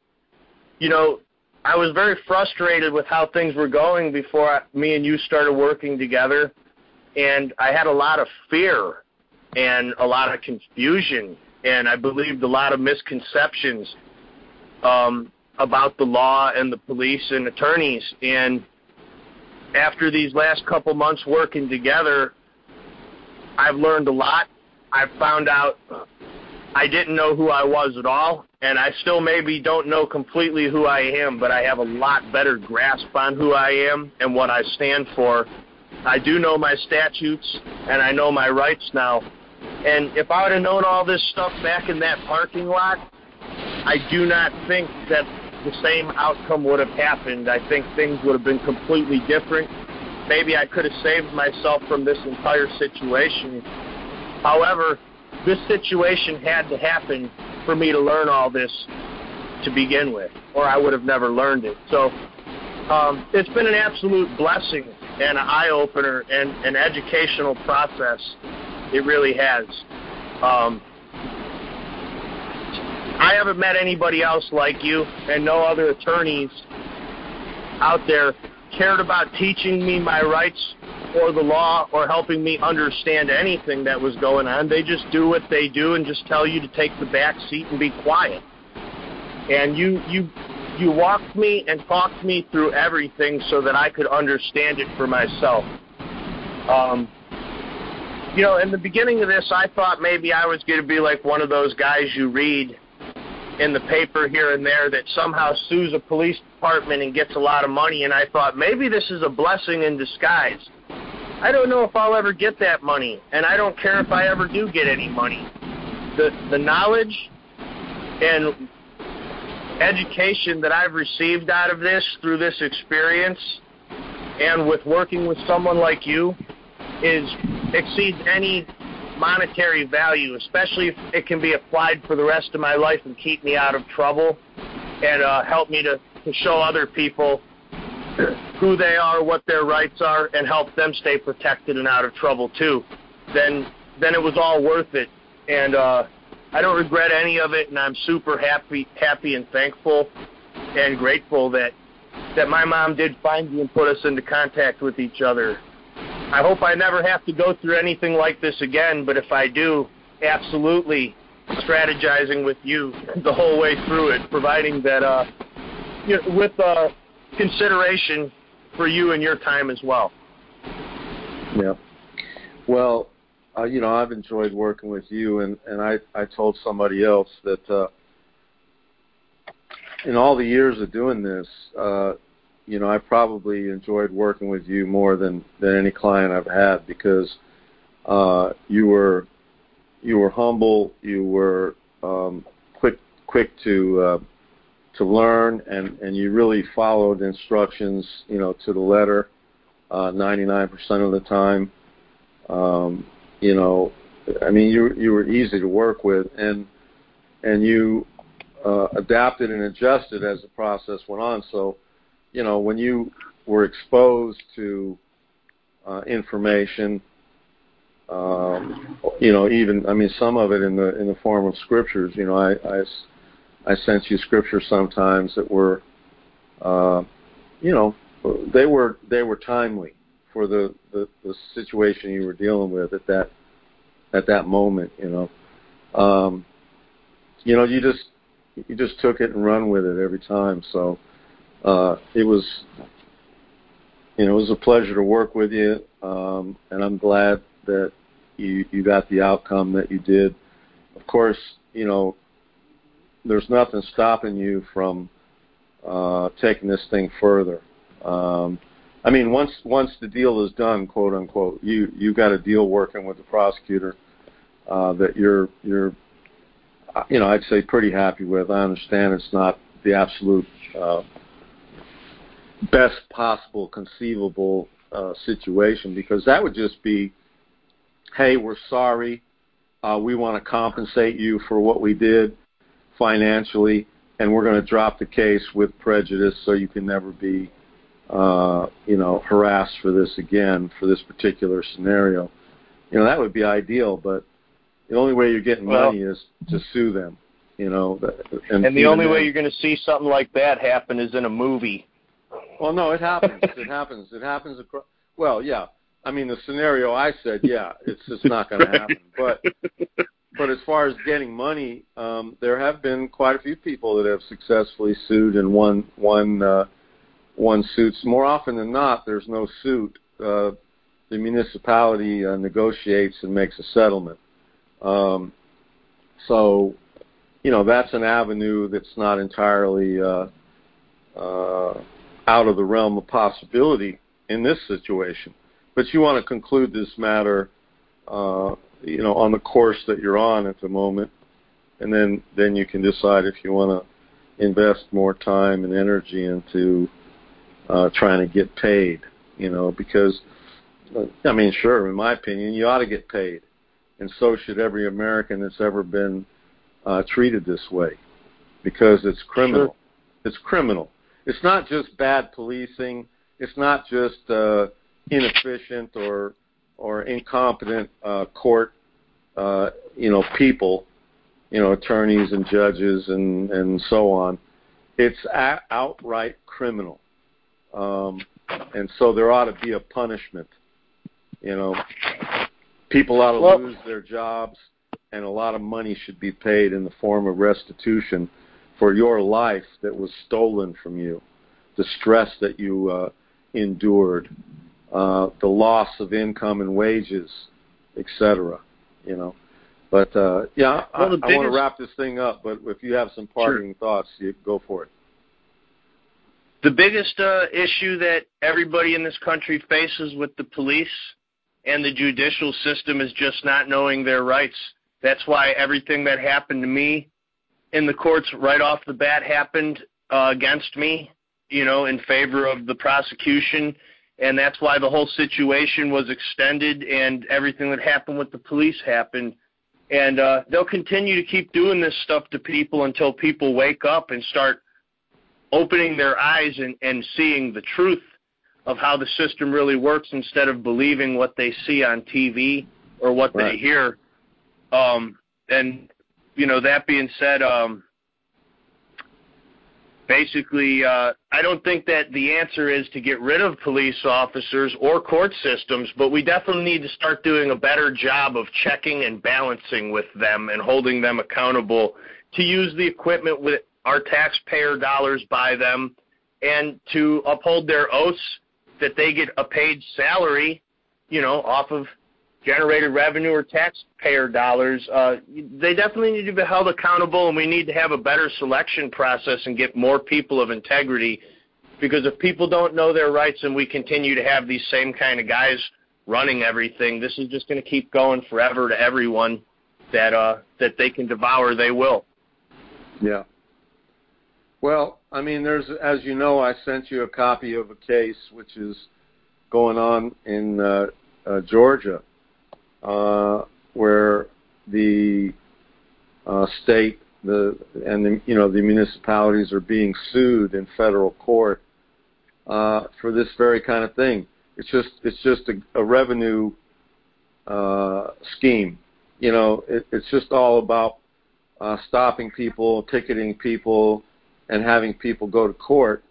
I was very frustrated with how things were going before me and you started working together, and I had a lot of fear and a lot of confusion, and I believed a lot of misconceptions about the law and the police and attorneys. And after these last couple months working together, I've learned a lot. I've found out I didn't know who I was at all, and I still maybe don't know completely who I am, but I have a lot better grasp on who I am and what I stand for. I do know my statutes, and I know my rights now. And if I would have known all this stuff back in that parking lot, I do not think that the same outcome would have happened. I think things would have been completely different. Maybe I could have saved myself from this entire situation. However, this situation had to happen for me to learn all this to begin with, or I would have never learned it. So it's been an absolute blessing and an eye-opener and an educational process. It really has. I haven't met anybody else like you, and no other attorneys out there cared about teaching me my rights or the law or helping me understand anything that was going on. They just do what they do and just tell you to take the back seat and be quiet. And you walked me and talked me through everything so that I could understand it for myself. In the beginning of this, I thought maybe I was going to be like one of those guys you read in the paper here and there that somehow sues a police department and gets a lot of money, and I thought maybe this is a blessing in disguise. I don't know if I'll ever get that money, and I don't care if I ever do get any money. The knowledge and education that I've received out of this through this experience and with working with someone like you exceeds any monetary value, especially if it can be applied for the rest of my life and keep me out of trouble and help me to show other people who they are, what their rights are, and help them stay protected and out of trouble too. Then it was all worth it. And I don't regret any of it, and I'm super happy and thankful and grateful that my mom did find you and put us into contact with each other. I hope I never have to go through anything like this again, but if I do, absolutely strategizing with you the whole way through it, providing that with consideration for you and your time as well. Yeah. Well, I've enjoyed working with you, and I told somebody else that in all the years of doing this, I probably enjoyed working with you more than any client I've had, because you were humble, you were quick to learn, and you really followed instructions, to the letter, 99% of the time. You were easy to work with, and you adapted and adjusted as the process went on. So, when you were exposed to information, some of it in the form of scriptures. I sent you scriptures sometimes that were, they were timely for the situation you were dealing with at that moment. You just took it and run with it every time. So it was a pleasure to work with you, and I'm glad that you got the outcome that you did. Of course, there's nothing stopping you from taking this thing further. Once the deal is done, quote unquote, you got a deal working with the prosecutor that you're I'd say pretty happy with. I understand it's not the absolute best possible conceivable situation, because that would just be, hey, we're sorry, we want to compensate you for what we did financially, and we're going to drop the case with prejudice so you can never be harassed for this again, for this particular scenario. That would be ideal, but the only way you're getting money is to sue them. And the only way you're going to see something like that happen is in a movie. Well, no, it happens. It happens across. Well, yeah. The scenario I said, yeah, it's just not going to happen. But as far as getting money, there have been quite a few people that have successfully sued and won suits. More often than not, there's no suit. The municipality negotiates and makes a settlement. So, that's an avenue that's not entirely out of the realm of possibility in this situation. But you want to conclude this matter, on the course that you're on at the moment, and then you can decide if you want to invest more time and energy into trying to get paid. Because, sure, in my opinion, you ought to get paid. and so should every American that's ever been treated this way, because it's criminal. Sure. It's criminal. It's not just bad policing. It's not just inefficient or incompetent court, people, attorneys and judges and so on. It's outright criminal. And so there ought to be a punishment. People ought to lose their jobs, and a lot of money should be paid in the form of restitution for your life that was stolen from you, the stress that you endured, the loss of income and wages, etc. But I want to wrap this thing up. But if you have some parting thoughts, you go for it. The biggest issue that everybody in this country faces with the police and the judicial system is just not knowing their rights. That's why everything that happened to me in the courts right off the bat happened against me, in favor of the prosecution. And that's why the whole situation was extended and everything that happened with the police happened. And they'll continue to keep doing this stuff to people until people wake up and start opening their eyes and seeing the truth of how the system really works instead of believing what they see on TV or what they hear. That being said, basically, I don't think that the answer is to get rid of police officers or court systems, but we definitely need to start doing a better job of checking and balancing with them and holding them accountable to use the equipment with our taxpayer dollars by them and to uphold their oaths that they get a paid salary, off of generated revenue or taxpayer dollars. They definitely need to be held accountable, and we need to have a better selection process and get more people of integrity, because if people don't know their rights and we continue to have these same kind of guys running everything, this is just going to keep going forever to everyone that they can devour, they will. Yeah. Well, there's, as you know, I sent you a copy of a case which is going on in Georgia, where the state, the municipalities are being sued in federal court for this very kind of thing. It's just a revenue scheme. It's just all about stopping people, ticketing people, and having people go to court.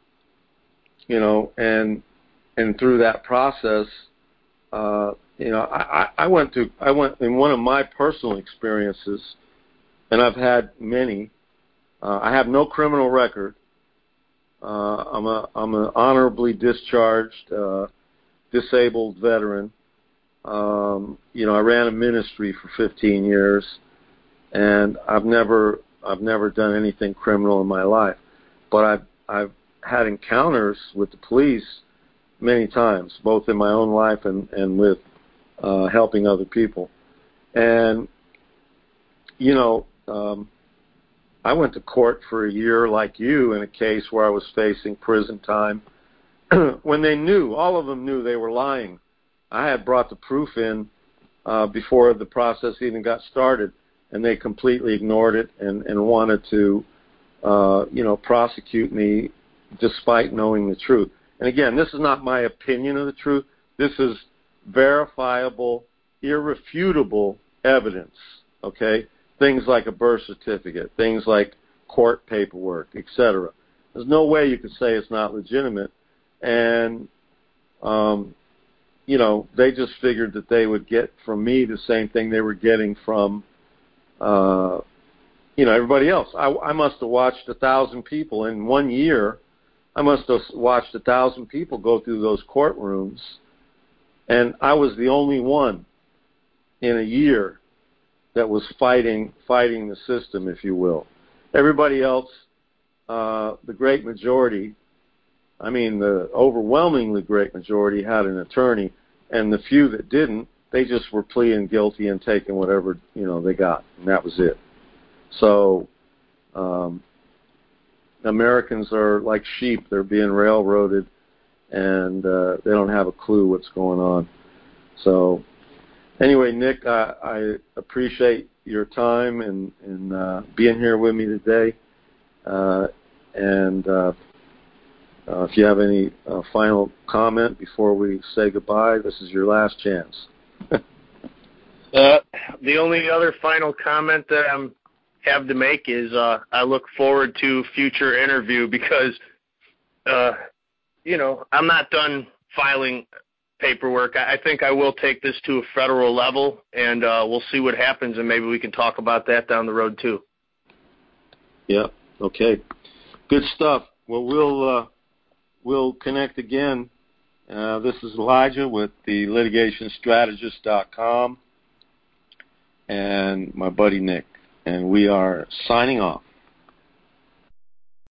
And through that process, I went in one of my personal experiences, and I've had many. I have no criminal record. I'm an honorably discharged, disabled veteran. I ran a ministry for 15 years, and I've never done anything criminal in my life. But I've had encounters with the police many times, both in my own life and with helping other people. And, I went to court for a year like you in a case where I was facing prison time when all of them knew they were lying. I had brought the proof in before the process even got started, and they completely ignored it and wanted to, prosecute me despite knowing the truth. And again, this is not my opinion of the truth. This is verifiable, irrefutable evidence, okay? Things like a birth certificate, things like court paperwork, etc. There's no way you could say it's not legitimate. And, they just figured that they would get from me the same thing they were getting from, everybody else. I must have watched 1,000 people in 1 year. I must have watched 1,000 people go through those courtrooms, and I was the only one in a year that was fighting the system, if you will. Everybody else, the great majority, the overwhelmingly great majority had an attorney, and the few that didn't, they just were pleading guilty and taking whatever, they got, and that was it. So, Americans are like sheep. They're being railroaded, and they don't have a clue what's going on. So, Anyway, Nick, I appreciate your time and being here with me today. And if you have any final comment before we say goodbye, this is your last chance. The only other final comment that I have to make is I look forward to future interview because, I'm not done filing paperwork. I think I will take this to a federal level, and we'll see what happens, and maybe we can talk about that down the road too. Yeah. Okay. Good stuff. Well, we'll connect again. This is Elijah with the litigationstrategist.com and my buddy Nick, and we are signing off.